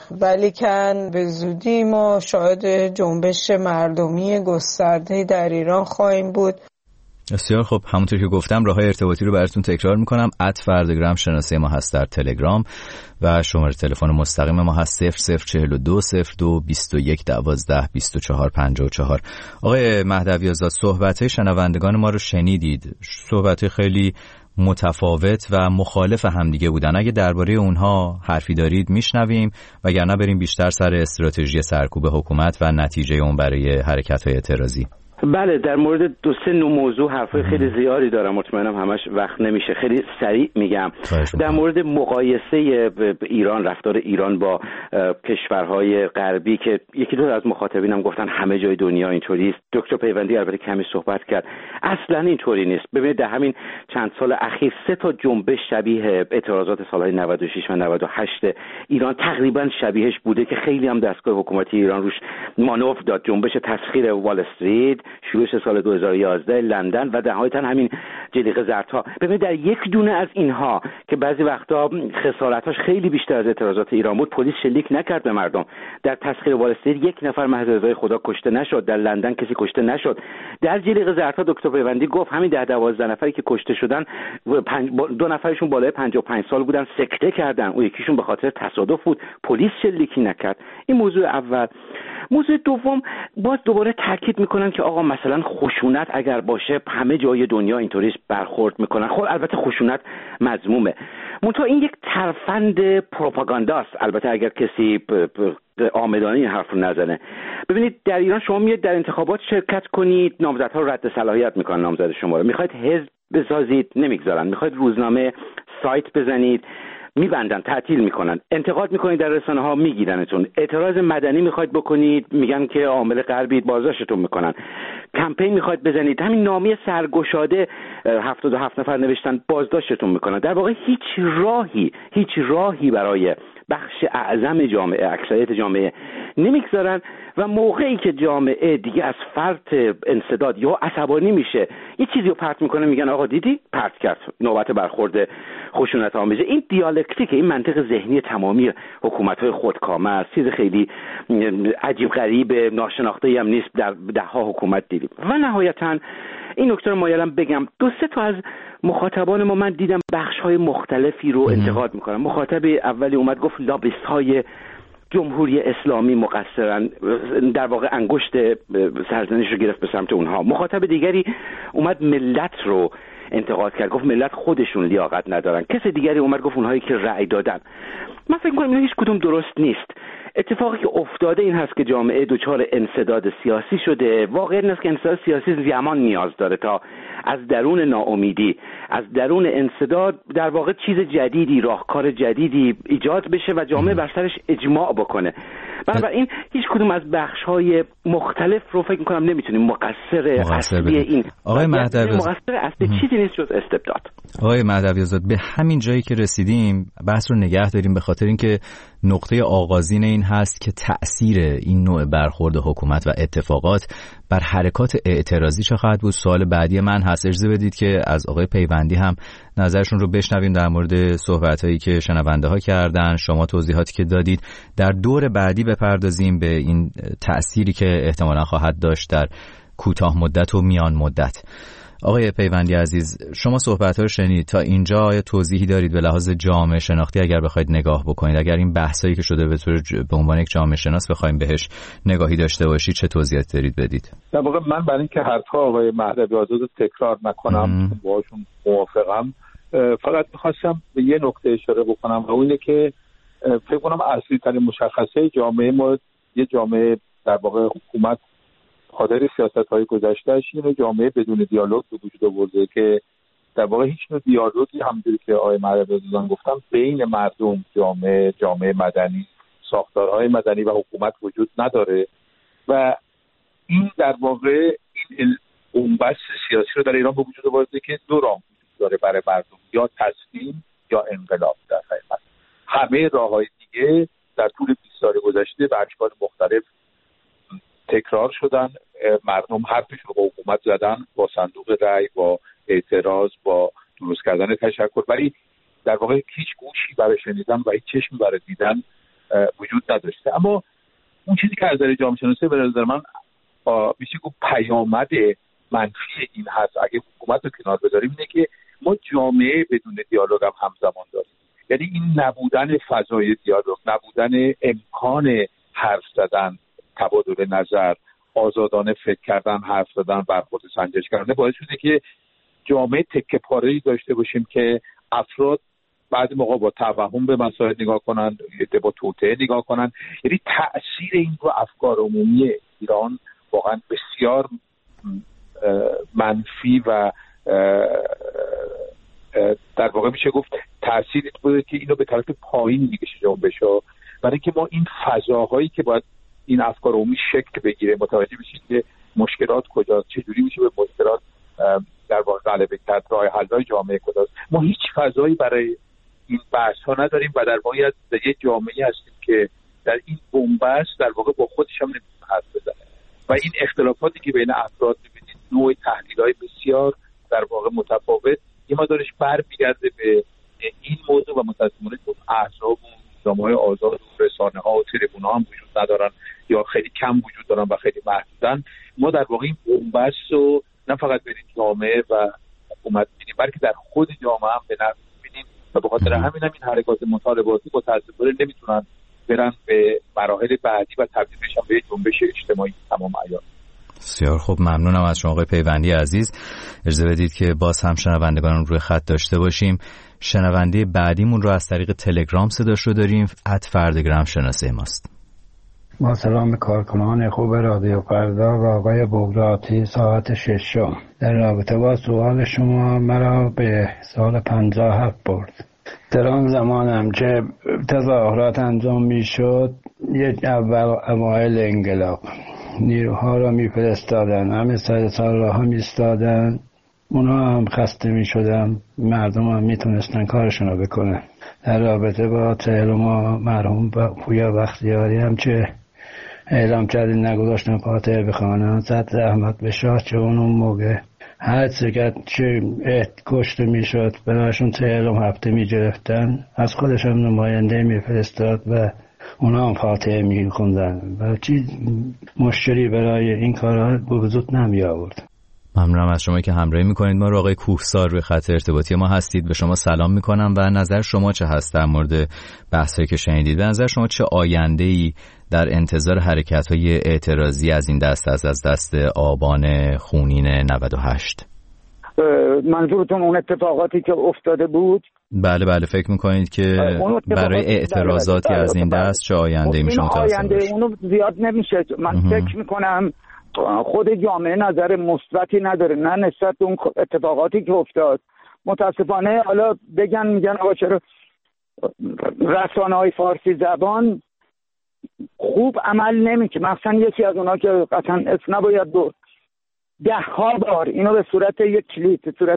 ولیکن به زودی ما شاهد جنبش مردمی گسترده در ایران خواهیم بود. بسیار خب، همونطور که گفتم راههای ارتباطی رو براتون تکرار میکنم. @فردگرام شناسه ما هست در تلگرام و شماره تلفن مستقیم ما هست 0042 02 21 12 24 54. آقای مهدوی آزاد، صحبت‌های شنوندگان ما رو شنیدید. صحبت‌های خیلی متفاوت و مخالف همدیگه بودن. اگه درباره اونها حرفی دارید میشنویم، وگرنه بریم بیشتر سر استراتژی سرکوب حکومت و نتیجه اون برای حرکت‌های اعتراضی. بله، در مورد 2-3 موضوع حرفای خیلی زیادی دارم، مطمئنم همش وقت نمیشه، خیلی سریع میگم. در مورد مقایسه ایران، رفتار ایران با کشورهای غربی که یکی دو از مخاطبینم گفتن همه جای دنیا اینطوری است، دکتر پیوندی البته کمی صحبت کرد، اصلا اینطوری نیست. ببینید در همین چند سال اخیر 3 تا جنبش شبیه اعتراضات سالهای 96 و 98 ایران تقریبا شبیهش بوده که خیلی هم دستگاه حکومتی ایران روش مانور داد. جنبش تسخیر وال استریت شروعش سال 2011 لندن و نهایتا همین جلیقه زردها. ببینید در یک دونه از اینها که بعضی وقتا خسارتاش خیلی بیشتر از اعتراضات ایران بود، پلیس شلیک نکرد به مردم. در تسخیر وال استریت 1 نفر محض رضای خدا کشته نشد، در لندن کسی کشته نشد. در جلیقه زردها دکتر پیوندی گفت همین 10-12 نفری که کشته شدن 2 نفرشون بالای 55 سال بودن، سکته کردن، اون یکیشون به خاطر تصادف بود، پلیس شلیکی نکرد. این موضوع اول. موضوع دوم، باز دوباره تاکید میکنن که آقا مثلا خشونت اگر باشه همه جای دنیا اینطوری برخورد میکنن. خب البته خشونت مذمومه، منتها این یک ترفند پروپاگانداست، البته اگر کسی آمدانه این حرف رو نزنه. ببینید در ایران شما میاد در انتخابات شرکت کنید، نامزدها رو رد صلاحیت میکنن، نامزد شما رو میخواید حزب بسازید نمیگذارن، میخواید روزنامه سایت بزنید میبندن، تعطیل میکنن، انتقاد میکنید در رسانه ها میگیرنتون، اعتراض مدنی میخواید بکنید میگن که عامل غربی، بازداشتتون میکنن، کمپین میخواید بزنید، همین نامه سرگشاده 77 نفر نوشتن، بازداشتتون میکنن. در واقع هیچ راهی برای بخش اعظم جامعه، اکثریت جامعه نمیگذارن و موقعی که جامعه دیگه از فرط انسداد یا عصبانی میشه یه چیزی رو پرت میکنه، میگن آقا دیدی پرت کرد، نوبت برخورد خشونت آمیزه. این دیالکتیک، این منطق ذهنی تمامی حکومت‌های خودکامه است، چیز خیلی عجیب غریب ناشناخته هم نیست، در 10 حکومت دیدیم. و نهایتاً این نکته رو مایلم بگم، 2-3 تا از مخاطبان ما من دیدم بخش‌های مختلفی رو انتقاد میکنن. مخاطب اولی اومد گفت لابیست‌های جمهوری اسلامی مقصرن، در واقع انگشت سرزنش رو گرفت به سمت اونها. مخاطب دیگری اومد ملت رو انتقاد کرد، گفت ملت خودشون لیاقت ندارن. کسی دیگری اومد گفت اونهایی که رأی دادن. من فکر می‌کنم این هیچ کدوم درست نیست. اتفاقی که افتاده این هست که جامعه دچار انسداد سیاسی شده. واقعا این است که انسداد سیاسی زمان نیاز داره تا از درون ناامیدی، از درون انسداد در واقع چیز جدیدی، راهکار جدیدی ایجاد بشه و جامعه بر سرش اجماع بکنه. بنابراین هیچ کدوم از بخش‌های مختلف رو فکر می‌کنم نمیتونیم مقصر اصلی این آقای مهدوی مقصر اصلی چیزی نیست جز استبداد. آقای مهدوی آزاد، به همین جایی که رسیدیم بحث رو نگه داریم، به خاطر اینکه نقطه آغازین این هست که تأثیر این نوع برخورد حکومت و اتفاقات بر حرکات اعتراضی چه خواهد بود. سوال بعدی من هست، اجازه بدید که از آقای پیوندی هم نظرشون رو بشنویم در مورد صحبت‌هایی که شنونده ها کردن، شما توضیحاتی که دادید. در دور بعدی بپردازیم به این تأثیری که احتمالاً خواهد داشت در کوتاه مدت و میان مدت. آقای پیوندی عزیز، شما صحبت‌ها رو شنید، تا اینجا توضیحی دارید به لحاظ جامعه شناختی اگر بخواید نگاه بکنید، اگر این بحثایی که شده به عنوان یک جامعه شناس بخوایم بهش نگاهی داشته باشید، چه توضیحاتی دارید بدید؟ در واقع من برای اینکه حرف‌ها آقای مهدوی آزاد رو تکرار نکنم، باهاشون موافقم، فقط می‌خواستم به یه نکته اشاره بکنم و اون اینه که فکر کنم اصلی ترین مشخصه جامعه ما، یه جامعه در واقع حکومت خاطر سیاست‌های گذشته‌اش اینه جامعه بدون دیالوگ به وجود آورده که در واقع هیچ نوع دیالوگی همونجوری که آقای مهدوی آزاد گفتم بین مردم، جامعه مدنی، ساختارهای مدنی و حکومت وجود نداره و این در واقع این بنبست سیاسی رو در ایران به وجود آورده که 2 راه وجود داره برای مردم، یا تسلیم یا انقلاب. در حقیقت همه راه‌های دیگه در طول 20 سال گذشته به اشکال مختلف تکرار شدن. مردم حرفشون رو با حکومت زدن، با صندوق رای، با اعتراض، با درست کردن تشکر، ولی در واقع هیچ گوشی برای شنیدن و هیچ چشمی برای دیدن وجود نداشته. اما اون چیزی که از نظر جامعه شناسی به نظر من میشه گفت پیامد منفی این هست اگه حکومت رو کنار بذاریم، اینه که ما جامعه بدون دیالوگ هم همزمان داریم. یعنی این نبودن فضای دیالوگ، نبودن امکان حرف زدن، تبادل نظر، آزادانه فکر کردن، حرف زدن، برخورد سنجش کردن باعث شده که جامعه تکه پاره‌ای داشته باشیم که افراد بعضی موقع با توهم به مسائل نگاه کنن، با توطئه نگاه کنن. یعنی تأثیر این رو افکار عمومی ایران واقعا بسیار منفی و در واقع میشه گفت تأثیری بوده که اینو به طرف پایین میکشه جنبش‌ها، برای اینکه ما این فضاهایی که باید این افکار عمومی شکل بگیره متوجه بشید که مشکلات کجاست، چجوری میشه به مشکلات در واقع غلبه کرد، راه حل‌های جامعه کجاست. ما هیچ فضایی برای این بحث‌ها نداریم و در واقع در یک جامعه هستیم که در این بنبست در واقع با خودش هم نمی‌تونه حرف بزنه و این اختلافاتی که بین افراد می‌بینید، نوع تحلیل‌های بسیار در واقع متفاوت، یه مقدارش برمیگرده به این موضوع و متأسفانه چون احزاب و روزنامه‌های آزاد و رسانه‌ها و تریبون‌ها هم وجود ندارن یا خیلی کم وجود دارن و خیلی محدودن، ما در واقع این بنبست رو نه فقط بین جامعه و حکومت می‌بینیم بلکه در خود جامعه هم به نفع می‌بینیم و به خاطر همین این حرکات مطالباتی متأسفانه نمیتونن برن به مراحل بعدی و تبدیل بشن به جنبش اجتماعی تمام عیار. بسیار خوب، ممنونم از شما آقای پیوندی عزیز. اجازه بدید که باز هم شنوندگان روی خط داشته باشیم. شنونده بعدیمون رو از طریق تلگرام صداش رو داریم. @فردگرام شناسه ماست. با سلام کارکنان خوب رادیو فردا و آقای بغراتی ساعت 6 در رابطه با سوال شما مرا به سال 57 برد. در آن زمان هم که تظاهرات انجام می شد، یک اوایل انقلاب نیروها را می فرستادن، همه سر راه هم ایستادن، اونا هم خسته می شدن، مردم هم می تونستن کارشون رو بکنن. در رابطه با تهران مرحوم پویا بختیاری هم که اعلام کردین نگذاشتن فاتحه بخوانن، صد رحمت به شاه که اون موقع هر چقدر که کشته می شد برایشون تهران هفته می گرفتن، از خودشم نماینده می فرستاد و اونا هم فاتحه می خوندن و چی مشکلی برای این کارها به وجود نمی آورد. ممنونم از شما که همراهی میکنید. ما رو آقای کوهسار روی خط ارتباطی ما هستید. به شما سلام میکنم و نظر شما چه هست در مورد بحثایی که شنیدید؟ به نظر شما چه آینده‌ای در انتظار حرکت‌های اعتراضی از این دست از دست آبان خونین 98؟ منظورتون اون اتفاقاتی که افتاده بود؟ بله فکر میکنید که برای اعتراضاتی از این دست چه آینده‌ای میشه متوسط؟ آینده اونو زیاد نمیشه. من فکر میکنم خود جامعه نظر مثبتی نداره، نه نسبت به اون اتفاقاتی که افتاد. متاسفانه حالا میگن آقا چرا رسانه‌های فارسی زبان خوب عمل نمیکنه، مثلا یکی از اونها که قطعا اسم نباید برد، 10 بار اینو به صورت یک کلیپ، به صورت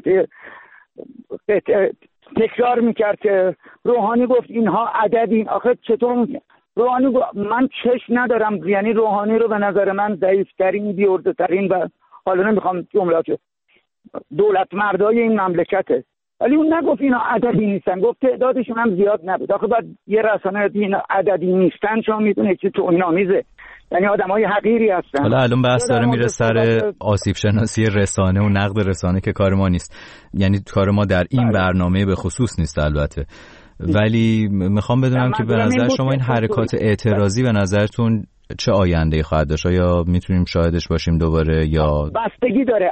تکرار میکرد که روحانی گفت اینها عددین. آخه چطور روحانی من چشم ندارم، یعنی روحانی رو به نظر من ضعیف‌ترین، بی‌عرضه‌ترین و حالا نمیخوام جملات دولت مردای این مملکته، ولی اون نگفت اینا عددی نیستن، گفت تعدادشون هم زیاد نبود. آخه بعد یه رسانه اینا عددی نیستن شما میدونه چه توهین‌آمیزه، یعنی آدمای حقیری هستن. حالا الان بحث داره میره سر آسیب شناسی رسانه و نقد رسانه که کار ما نیست، یعنی کار ما در این برنامه به خصوص نیست البته، ولی میخوام بدونم که به نظر شما این حرکات اعتراضی به نظرتون چه آینده‌ای خواهد داشت؟ یا میتونیم شاهدش باشیم دوباره یا بستگی داره.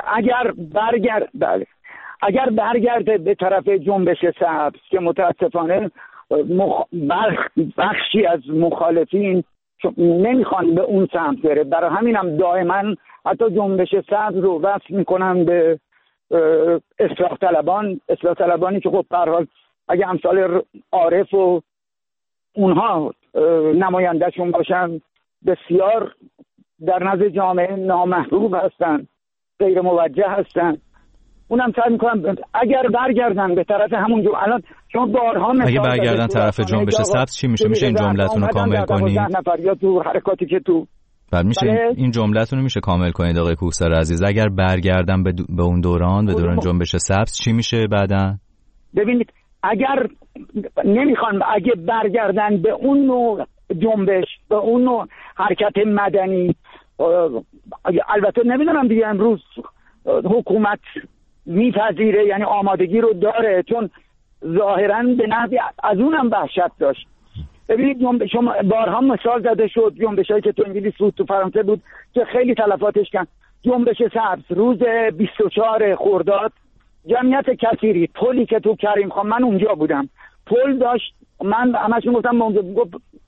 اگر برگرده به طرف جنبش سبز که متاسفانه بخشی از مخالفین نمیخوان به اون سمت بره، برای همینم دائما حتی جنبش سبز رو وصل میکنن به اصلاح طلبانی که خب به هر حال اگه امثال عارف و اونها نمایندهشون باشن بسیار در نزد جامعه نامحبوب هستن، غیر موجه هستن. اونم سعی میکنم اگر برگردن به طرف همون الان شما بارها اگه برگردن طرف جنبش سبز چی میشه؟ میشه این جملتون رو کامل کنید؟ نفر یا تو حرکاتی که تو میشه این جملتون رو میشه کامل کنید آقای کوهسار عزیز؟ اگر برگردن به اون دوران، به دوران جنبش سبز چی میشه بعدن؟ ببینید اگر نمیخوان، اگه برگردن به اون نوع جنبش، به اون نوع حرکت مدنی، البته نمیدونم دیگه امروز حکومت میپذیره، یعنی آمادگی رو داره، چون ظاهرا به نحوی از اونم وحشت داشت. ببینید شما بارها مثال زده شد جنبشایی که تو انگلیس بود، تو فرانسه بود که خیلی تلفاتش کردن. جنبش سبز روز 24 خرداد جمعیت کثیری، پلی که تو کریم خان، من اونجا بودم، پل داشت، من همش میگفتم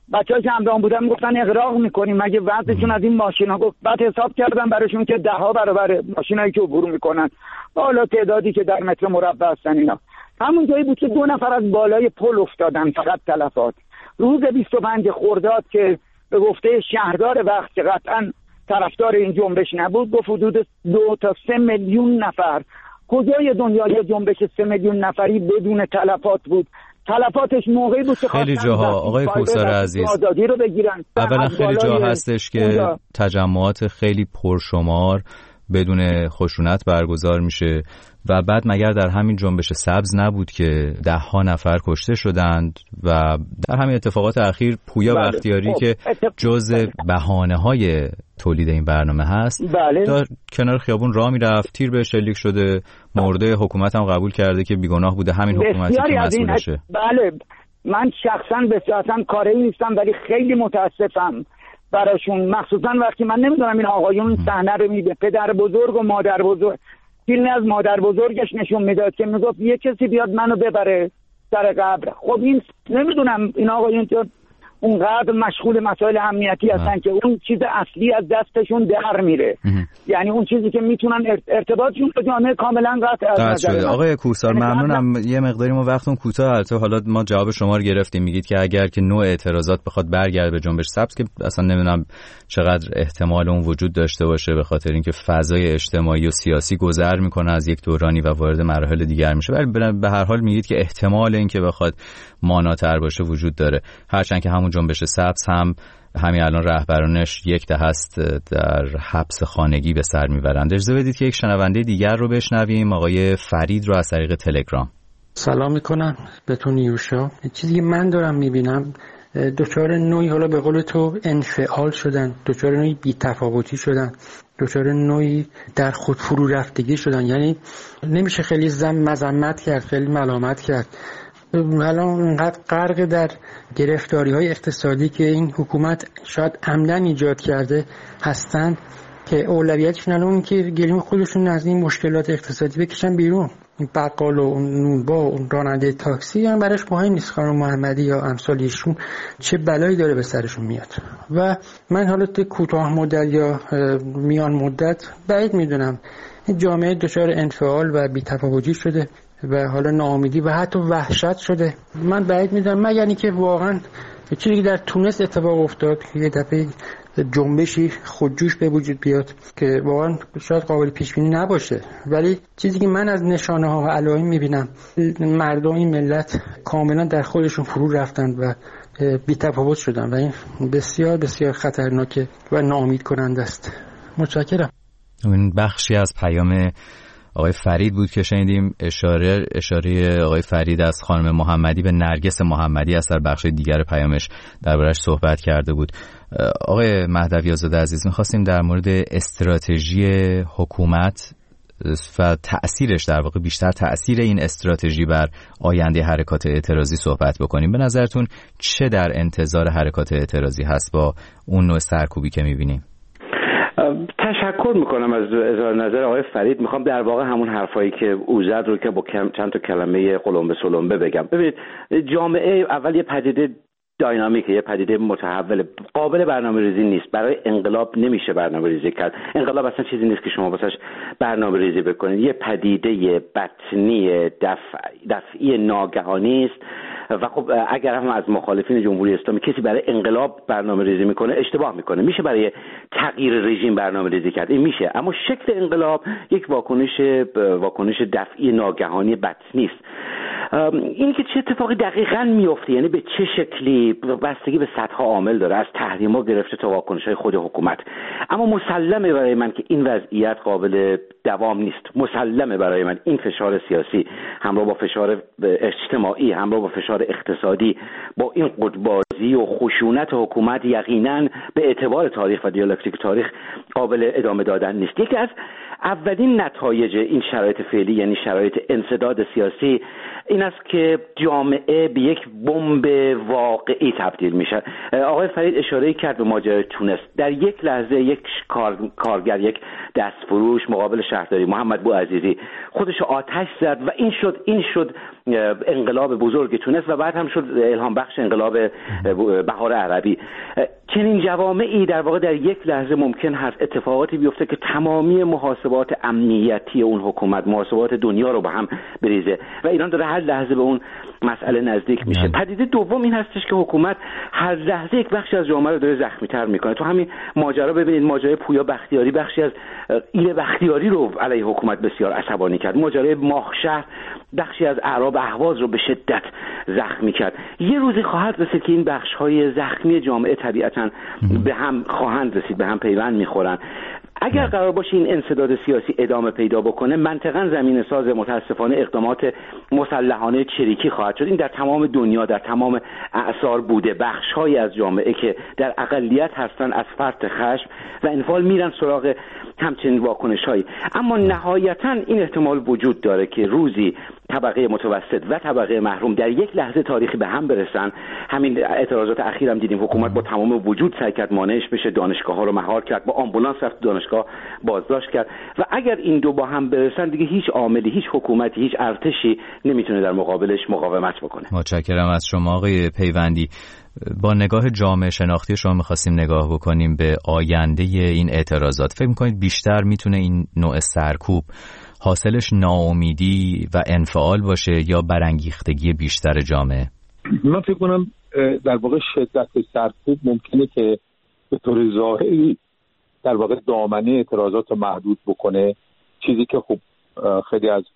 بچه‌ها که همراهم بودن میگفتن اغراق میکنیم مگه وضعشون از این ماشینا. گفت بعد حساب کردم براشون که 10 برابر ماشینایی که عبور میکنن حالا تعدادی که در متر مربع هستن اینا. همون جایی بود که 2 نفر از بالای پل افتادن فقط تلفات. روز 25 خرداد که به گفته شهردار وقت که قطعا طرفدار این جنبش نبود، گفت حدود 2 تا 3 میلیون نفر. کجای دنیا یه جنبش 3 میلیون نفری بدون تلفات بود؟ تلفاتش موقعی بود که خیلی جاها آقای کوثر عزیز آزادی رو بگیرن. اولا خیلی جا هستش که تجمعات خیلی پرشمار بدون خشونت برگزار میشه و بعد مگر در همین جنبش سبز نبود که 10 نفر کشته شدند و در همین اتفاقات اخیر پویا بختیاری که جزء بهانه‌های تولید این برنامه هست در کنار خیابون راه میرفت، تیر بهش شلیک شده، مرده، حکومت هم قبول کرده که بیگناه بوده، همین حکومتی که مسئولشه. بله من شخصا بسیار کاری نیستم ولی خیلی متاسفم براشون، مخصوصا وقتی من نمیدونم این آقایون صحنه رو میده، پدر بزرگ و مادر بزرگ فیلم از مادر بزرگش نشون میداد که میگفت یه کسی بیاد منو ببره سر قبر. خب این نمیدونم این آقایون اونقدر مشغول مسائل امنیتی هستن که اون چیز اصلی از دستشون در میره. یعنی اون چیزی که میتونن ارتباطشون با جامعه کاملا قطع شده. آقای کوثر ممنونم، یه مقداری ما وقتون کوتاه، البته حالا ما جواب شما رو گرفتیم. میگید که اگر که نوع اعتراضات بخواد برگرده به جنبش سبز که اصلا نمیدونم چقدر احتمال اون وجود داشته باشه، به خاطر اینکه فضای اجتماعی و سیاسی گذر میکنه از یک دورانی و وارد مراحل دیگر میشه، ولی به هر حال میگید که احتمال اینکه بخواد ماناتر باشه وجود داره، هرچند که همون جنبش سبز هم همین الان رهبرانش یک دهه است در حبس خانگی به سر میبرند. اجازه بدید که یک شنونده دیگر رو بشنویم، آقای فرید رو از طریق تلگرام. سلام میکنم بهتون یوشا. چیزی که من دارم میبینم دچار نوعی، حالا به قول تو، انفعال شدن، دچار نوعی بی‌تفاوتی شدن، دچار نوعی در خود فرو رفتگی شدن. یعنی نمیشه خیلی مذمت کرد، خیلی ملامت کرد. الان اونقدر غرق در گرفتاری‌های اقتصادی که این حکومت شاید عمدن ایجاد کرده هستن که اولویتشون الان که گلیم خودشون از این مشکلات اقتصادی بکشن بیرون. این بقال و نونبا و راننده تاکسی هم براش مهم نیست خانم محمدی یا امثال ایشون چه بلایی داره به سرشون میاد. و من حالا کوتاه مدت یا میان مدت بعید میدونم این جامعه دچار انفعال و بی‌تفاوتی شده و حالا ناامیدی و حتی وحشت شده. من بعید میدونم مگر اینکه واقعا چیزی که در تونس اتفاق افتاد که یه دفعه جنبشی خودجوش به وجود بیاد که واقعا شاید قابل پیش بینی نباشه، ولی چیزی که من از نشانه ها و علائم میبینم مردم این ملت کاملا در خودشون فرو رفتن و بی‌تفاوت شدن و این بسیار بسیار خطرناکه و ناامید کننده است. متشکرم. این بخشی از پیام آقای فرید بود که شنیدیم. اشاره آقای فرید از خانم محمدی به نرگس محمدی از در بخش دیگر پیامش دربارش صحبت کرده بود. آقای مهدوی آزاده عزیز، می‌خواستیم در مورد استراتژی حکومت و تأثیرش، در واقع بیشتر تأثیر این استراتژی بر آینده حرکات اعتراضی صحبت بکنیم. به نظرتون چه در انتظار حرکات اعتراضی هست با اون نوع سرکوبی که می‌بینیم؟ تشکر میکنم از اظهار نظر آقای فرید. میخوام در واقع همون حرفایی که او زد رو که با چند تا کلمه قلمبه سلمبه بگم. ببینید، جامعه اول یه پدیده داینامیکه، یه پدیده متحول، قابل برنامه‌ریزی نیست. برای انقلاب نمیشه برنامه‌ریزی کرد. انقلاب اصلا چیزی نیست که شما واسش برنامه‌ریزی بکنید. یه پدیده بطنی دفعی ناگهانی است و خب اگر هم از مخالفین جمهوری اسلامی کسی برای انقلاب برنامه‌ریزی میکنه اشتباه میکنه. میشه برای تغییر رژیم برنامه‌ریزی کرد، این میشه، اما شکل انقلاب یک واکنش دفعی ناگهانی بطنی است. این که چه اتفاقی دقیقاً میفته، یعنی به چه شکلی، بستگی به صدها عامل داره، از تحریم‌ها گرفته تا واکنش‌های خود حکومت. اما مسلمه برای من که این وضعیت قابل دوام نیست. مسلمه برای من این فشار سیاسی همراه با فشار اجتماعی، همراه با فشار اقتصادی، با این قطب‌بازی و خشونت حکومت یقیناً به اعتبار تاریخ و دیالکتیک تاریخ قابل ادامه دادن نیست. یکی از اولین نتایج این شرایط فعلی، یعنی شرایط انسداد سیاسی، این است که جامعه به یک بمب واقعی تبدیل میشه. آقای فرید اشاره کرد به ماجرای تونس. در یک لحظه یک کارگر، یک دستفروش مقابل شهرداری محمد بوعزیزی خودش آتش زد و این شد انقلاب بزرگ تونس و بعد هم شد الهام بخش انقلاب بهار عربی. چنین جوامعی در واقع در یک لحظه ممکن هست اتفاقاتی بیفته که تمامی محاسبات امنیتی اون حکومت، محاسبات دنیا رو به هم بریزه و ایران داره هر لحظه به اون مسئله نزدیک میشه. پدیده دوم این هستش که حکومت هر لحظه یک بخشی از جامعه رو داره زخمی‌تر میکنه. تو همین ماجرا ببینید، ماجرای پویا بختیاری بخشی از ایل بختیاری رو علیه حکومت بسیار عصبانی کرد. ماجرای ماهشهر بخشی از اعراب اهواز رو به شدت زخمی کرد. یه روزی خواهد رسید که این بخش‌های زخمی جامعه طبیعتاً به هم خواهند رسید، به هم پیوند میخورن. اگر قرار باشه این انسداد سیاسی ادامه پیدا بکنه، منطقاً زمین ساز متاسفانه اقدامات مسلحانه چریکی خواهد شد. این در تمام دنیا در تمام اعصار بوده. بخش‌هایی از جامعه که در اقلیت هستن از فرط خشم و انفعال میرن سراغ همچنین واکنش‌هایی. اما نهایتاً این احتمال وجود داره که روزی طبقه متوسط و طبقه محروم در یک لحظه تاریخی به هم برسن. همین اعتراضات اخیرم دیدیم حکومت با تمام وجود سعی کرد مانعش بشه، دانشگاه‌ها رو مهار کرد، با آمبولانس رفت دانشگاه بازداشت کرد و اگر این دو با هم برسن دیگه هیچ عاملی، هیچ حکومتی، هیچ ارتشی نمیتونه در مقابلش مقاومت بکنه. متشکرم از شما آقای پیوندی. با نگاه جامعه شناختی شما می‌خواستیم نگاه بکنیم به آینده این اعتراضات. فکر می‌کنید بیشتر میتونه این نوع سرکوب حاصلش ناامیدی و انفعال باشه یا برانگیختگی بیشتر جامعه؟ من فکر کنم در واقع شدت سرکوب ممکنه که به طور ظاهری در واقع دامنه اعتراضات رو محدود بکنه، چیزی که خب خیلی از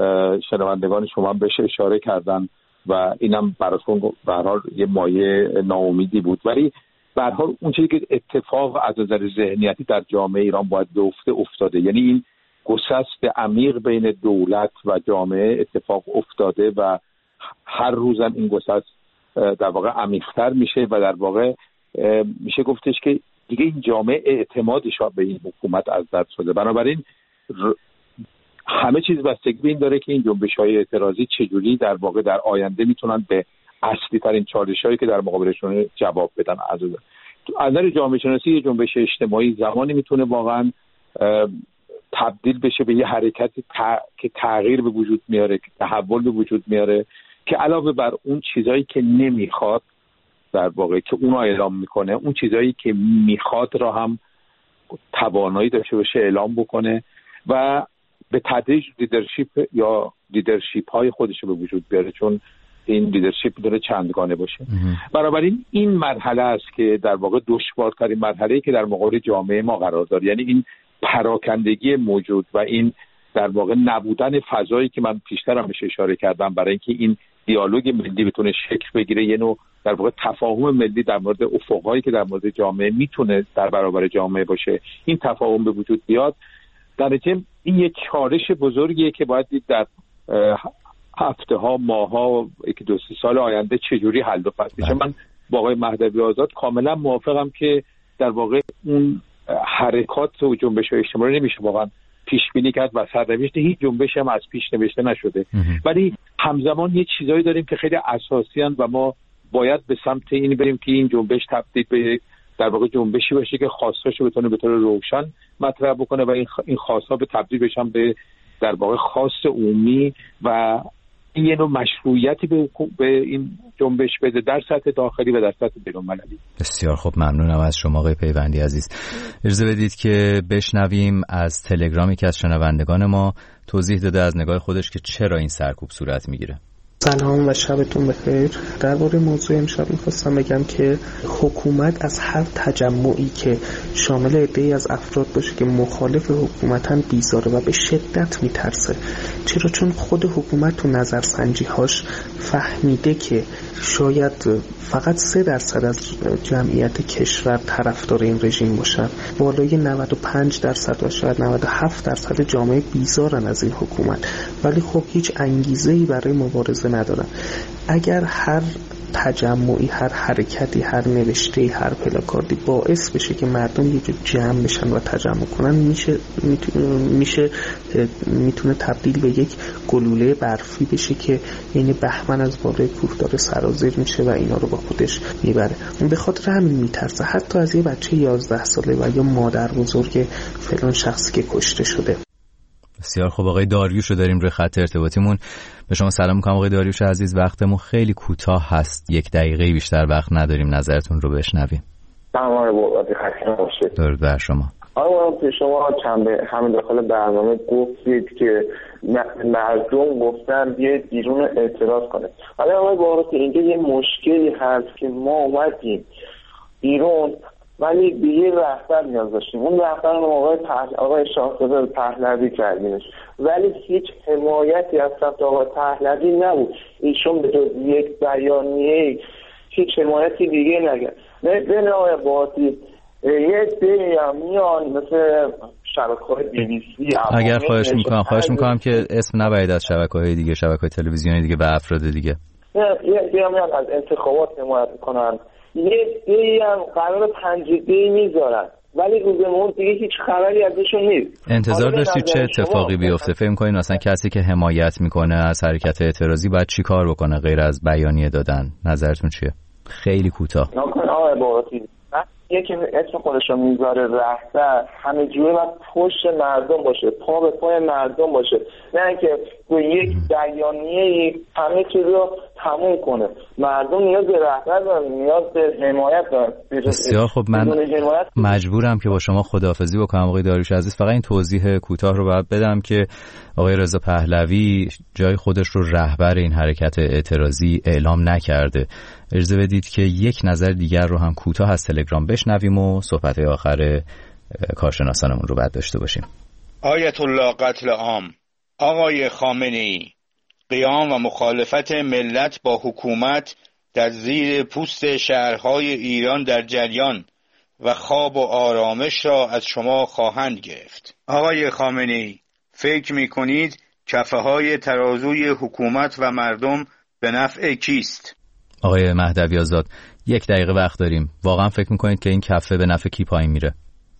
شنوندگان شما هم بهش اشاره کردن و اینم براتون به هر حال یه مایه ناامیدی بود. ولی به هر حال اون چیزی که اتفاق از نظر ذهنیتی در جامعه ایران باید بیفته افتاده، یعنی این گسست عمیق بین دولت و جامعه اتفاق افتاده و هر روزم این گسست در واقع عمیق‌تر میشه و در واقع میشه گفتش که دیگه این جامعه اعتمادش به این حکومت از دست شده. بنابراین همه چیز بستگی به این داره که این جنبش‌های اعتراضی چجوری در واقع در آینده میتونن به اصلی ترین چالش‌هایی که در مقابلشون جواب بدن. از نظر جامعه شناسی یه جنبش اجتماعی زمانی میتونه واقعا تبدیل بشه به یه حرکتی که تغییر به وجود میاره، که تحول به وجود میاره، که علاوه بر اون چیزایی که نمیخواد در واقع که اونو اعلام میکنه، اون چیزایی که میخواد را هم توانایی داشته باشه اعلام بکنه و به تدریج لیدرشپ های خودش رو به وجود بیاره، چون این لیدرشپ داره چندگانه باشه. بنابراین این مرحله است که در واقع دشوارترین مرحله‌ای که در مقابل جامعه ما قرار داره، یعنی این پراکندگی موجود و این در واقع نبودن فضایی که من پیشتر هم بهش اشاره کردم برای اینکه این دیالوگ ملی بتونه شکل بگیره، یه نوع در واقع تفاهم ملی در مورد افق‌هایی که در مورد جامعه میتونه در برابر جامعه باشه، این تفاهم به وجود بیاد. در نتیجه این یک چالش بزرگیه که باید دید در هفته‌ها، ماه‌ها، یکی دو سه سال آینده چجوری حل و فصل میشه. من با آقای مهدوی آزاد کاملا موافقم که در واقع اون حرکات و جنبش‌های اجتماعی نمیشه واقعا پیش بینی کرد و سرنوشت هیچ جنبشی هم از پیش نوشته نشده، ولی همزمان یه چیزایی داریم که خیلی اساسی هستند و ما باید به سمت این بریم که این جنبش تبدیل به در واقع جنبشی باشه که خواستاشو بتونه به طور روشن مطرح بکنه و این خواست‌ها به تبدیل بشن به در واقع خواست عمومی و این یه نوع مشروعیتی به این جنبش بده در سطح داخلی و در سطح بین‌المللی. بسیار خوب، ممنونم از شما آقای پیوندی عزیز. اجازه بدید که بشنویم از تلگرامی که از شنوندگان ما توضیح داده از نگاه خودش که چرا این سرکوب صورت میگیره. سلام و شبتون بخیر. درباره موضوع امشب می‌خواستم بگم که حکومت از هر تجمعی که شامل عده‌ای از افراد باشه که مخالف حکومتن بیزاره و به شدت میترسه. چرا؟ چون خود حکومت تو نظرسنجی‌هاش فهمیده که شاید فقط 3% از جمعیت کشور طرفدار این رژیم باشن، بالای 95% و شاید 97% جامعه بیزارن از این حکومت، ولی خب هیچ انگیزه‌ای برای مبارزه ندارن. اگر هر تجمعی، هر حرکتی، هر نوشته‌ای، هر پلاکاردی باعث بشه که مردم یه جور جمع بشن و تجمع کنن، میتونه تبدیل به یک گلوله برفی بشه که یعنی بهمن از بالای کوه داره سرازیر میشه و اینا رو با خودش میبره. اون به خاطر همین میترسه حتی از یه بچه 11 ساله و یا مادر بزرگ فلان شخصی که کشته شده. بسیار خوب. آقای داریوش رو داریم روی خط ارتباطیمون. به شما سلام می‌کنم آقای داریوش عزیز. وقتمون خیلی کوتاه هست، 1 دقیقه بیشتر وقت نداریم، نظرتون رو بشنویم. سلام بابت خدمت باشید. درود بر شما. آقا شما همین داخل برنامه گفتید که مردم گفتن بیاید بیرون اعتراض کنه. حالا آقای باقراتی اینجا یه مشکلی هست که ما اومدیم بیرون ولی به یه رهبر نیاز داشتیم. اون رهبر آقای شاهزاده پهلوی کردیمش، ولی هیچ حمایتی از سمت آقای پهلوی نبود. ایشون به جز یک بیانیه هیچ حمایتی دیگه نگرد. ببین آقای باقراتی یه دیگه هم میان مثل شبکه‌های BBC. اگر خواهش میکنم که اسم نبرید از شبکه‌های دیگه، شبکه‌های تلویزیونی دیگه و افراد دیگه. یه دیگه میان از انتخابات حمایت میکنن، یه دیگه هم قرار 5 دی میذارن، ولی روزمون دیگه هیچ خبری ازشون نیست. انتظار داشتید چه اتفاقی بیفته؟ فکر می‌کنید مثلا کسی که حمایت میکنه از حرکت اعتراضی باید چی کار بکنه غیر از بیانیه دادن؟ نظرتون چیه؟ خیلی کوتاه. آقای باقراتی یکی اسم خودش رو میذاره رهبر، همه جوره باید پشت مردم باشه، پا به پای مردم باشه، نه اینکه به یک بیانیه همه چیز رو تموم کنه. مردم نیاز به رهبر دارن، نیاز به حمایت دارن. بسیار خب، من مجبورم که با شما خداحافظی بکنم آقای داریوش عزیز. فقط این توضیح کوتاه رو باید بدم که آقای رضا پهلوی جای خودش رو رهبر این حرکت اعتراضی اعلام نکرده. اجازه بدید که یک نظر دیگر رو هم کوتاه از تلگرام بشنویم و صحبت آخر کارشناسانمون رو بعد داشته باشیم. آیت الله قتل عام. آقای خامنه‌ای، قیام و مخالفت ملت با حکومت در زیر پوست شهرهای ایران در جریان و خواب و آرامش را از شما خواهند گرفت. آقای خامنه‌ای، فکر می‌کنید کفه‌های ترازوی حکومت و مردم به نفع کیست؟ آقای مهدوی آزاد، 1 دقیقه وقت داریم. واقعا فکر میکنید که این کفه به نفع کی پایین میره؟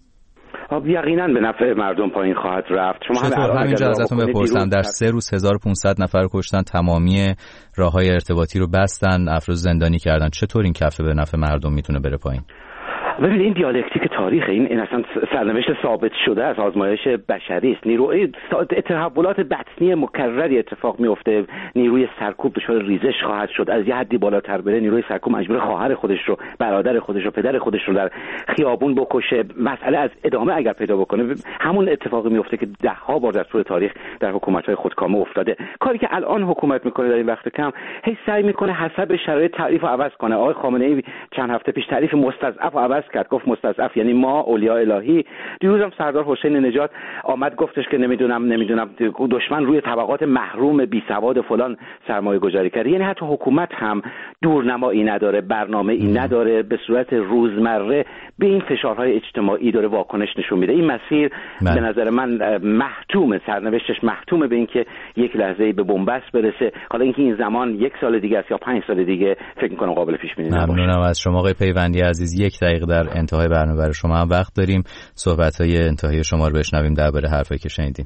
یقینا به نفع مردم پایین خواهد رفت. شما همینجا ازتون بپرسم، در 3 روز 1500 نفر کشتن، تمامی راههای ارتباطی رو بستن، افراد زندانی کردن، چطور این کفه به نفع مردم میتونه بره پایین؟ ببینید این دیالکتیک تاریخ، این اصلا سرنوشت ثابت شده از آزمایش بشری است. نیروی تحولات بطنی مکرری اتفاق میفته، نیروی سرکوب دچار ریزش خواهد شد. از یه حدی بالاتر بره نیروی سرکوب مجبور خواهر خودش رو، برادر خودش رو، پدر خودش رو در خیابون بکشه. مسئله از ادامه اگر پیدا بکنه همون اتفاقی میفته که 10 بار در طول تاریخ در حکومت‌های خودکامه افتاده. کاری که الان حکومت میکنه در این وقت کم، هی سعی میکنه حسب شرایط تعریف رو عوض کنه. آقای خامنه‌ای چند هفته پیش تعریف مستضعف رو عوض کرد، گفت مستضعف یعنی ما اولیاء الهی. دیروز هم سردار حسین نژاد آمد گفتش که نمیدونم دشمن روی طبقات محروم بی سواد فلان سرمایه گذاری کرده. یعنی حتی حکومت هم دورنمایی نداره، برنامه‌ای نداره، به صورت روزمره به این فشارهای اجتماعی داره واکنش نشون میده. این مسیر به نظر من محتومه، سرنوشتش محتومه به اینکه یک لحظه‌ای به بنبست برسه. حالا اینکه این زمان 1 سال دیگه است یا 5 سال دیگه فکر می‌کنم قابل پیش بینی نباشه. ممنونم از شما آقای پیوندی عزیز. 1 دقیقه در انتهای برنامه برای شما هم وقت داریم. صحبت‌های انتهایی شما رو بشنویم درباره حرفایی که شنیدیم.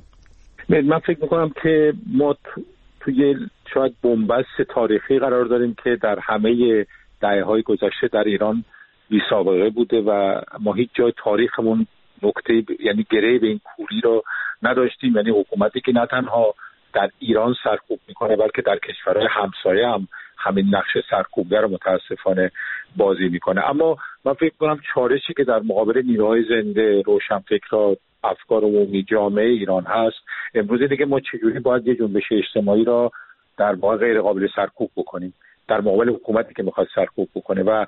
من فکر می‌کنم که ما توی شاید بنبست تاریخی قرار داریم که در همه دهه‌های گذشته در ایران بی سابقه بوده و ما هیچ جای تاریخمون نکته یعنی گره به این کوری رو نداشتیم. یعنی حکومتی که نه تنها در ایران سرکوب میکنه بلکه در کشورهای همسایه هم همین نقش سرکوبگر رو متاسفانه بازی میکنه. اما من فکر کنم چالشی که در مقابل نیروهای زنده، روشنفکران، افکار عمومی جامعه ایران هست امروز دیگه ما چجوری باید یه جنبش اجتماعی را در واقع غیر قابل سرکوب بکنیم در مقابل حکومتی که میخواد سرکوب بکنه. و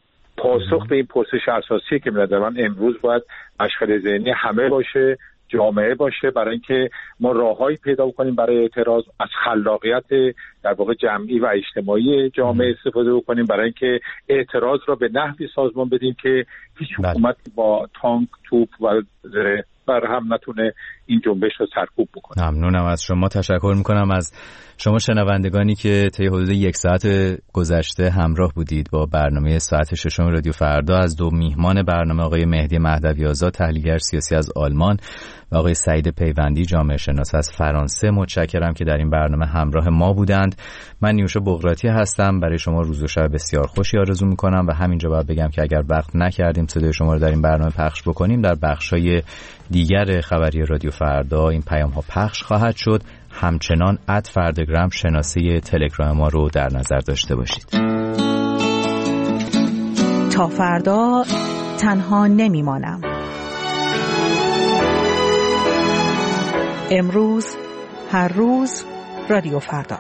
پاسخ به این پرسش اساسی که میاد من امروز باید مشغله ذهنی همه باشه، جامعه باشه، برای اینکه ما راههایی پیدا کنیم برای اعتراض، از خلاقیت در واقع جمعی و اجتماعی جامعه استفاده بکنیم برای اینکه اعتراض را به نحوی سازمان بدیم که هیچ حکومتی با تانک، توپ و زره بر هم نتونه این جنبش رو سرکوب بکنه. ممنونم از شما. تشکر میکنم از شما شنوندگانی که طی حدود 1 ساعت گذشته همراه بودید با برنامه ساعت 6 رادیو فردا. از 2 میهمان برنامه آقای مهدی مهدوی آزاد، تحلیلگر سیاسی از آلمان، و آقای سعید پیوندی، جامعه شناس از فرانسه، متشکرم که در این برنامه همراه ما بودند. من نیوشا بغراتی هستم. برای شما روز و شب بسیار خوشی آرزو میکنم و همینجا باید بگم که اگر وقت نکردیم صدای شما رو در این برنامه پخش بکنیم، در بخش‌های دیگر خبری رادیو فردا این پیام ها پخش خواهد شد. همچنان @فرداگرام شناسه تلگرام ما رو در نظر داشته باشید. تا فردا تنها نمیمانم. امروز، هر روز، رادیو فردا.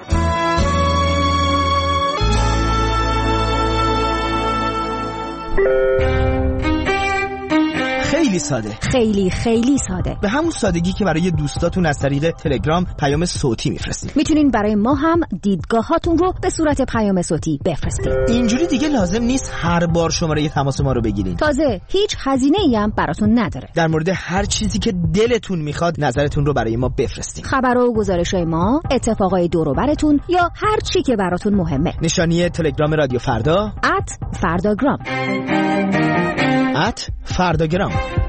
خیلی ساده، خیلی ساده، به همون سادگی که برای دوستاتون از طریق تلگرام پیام صوتی میفرستید. میتونین برای ما هم دیدگاهاتون رو به صورت پیام صوتی بفرستید. اینجوری دیگه لازم نیست هر بار شماره تماس ما رو بگیرین. تازه هیچ هزینه‌ای هم براتون نداره. در مورد هر چیزی که دلتون میخواد نظرتون رو برای ما بفرستید. خبرها و گزارش‌های ما، اتفاقای دور و برتون یا هر چی که براتون مهمه. نشانی تلگرام رادیو فردا @فرداگرام. @فرداگرام.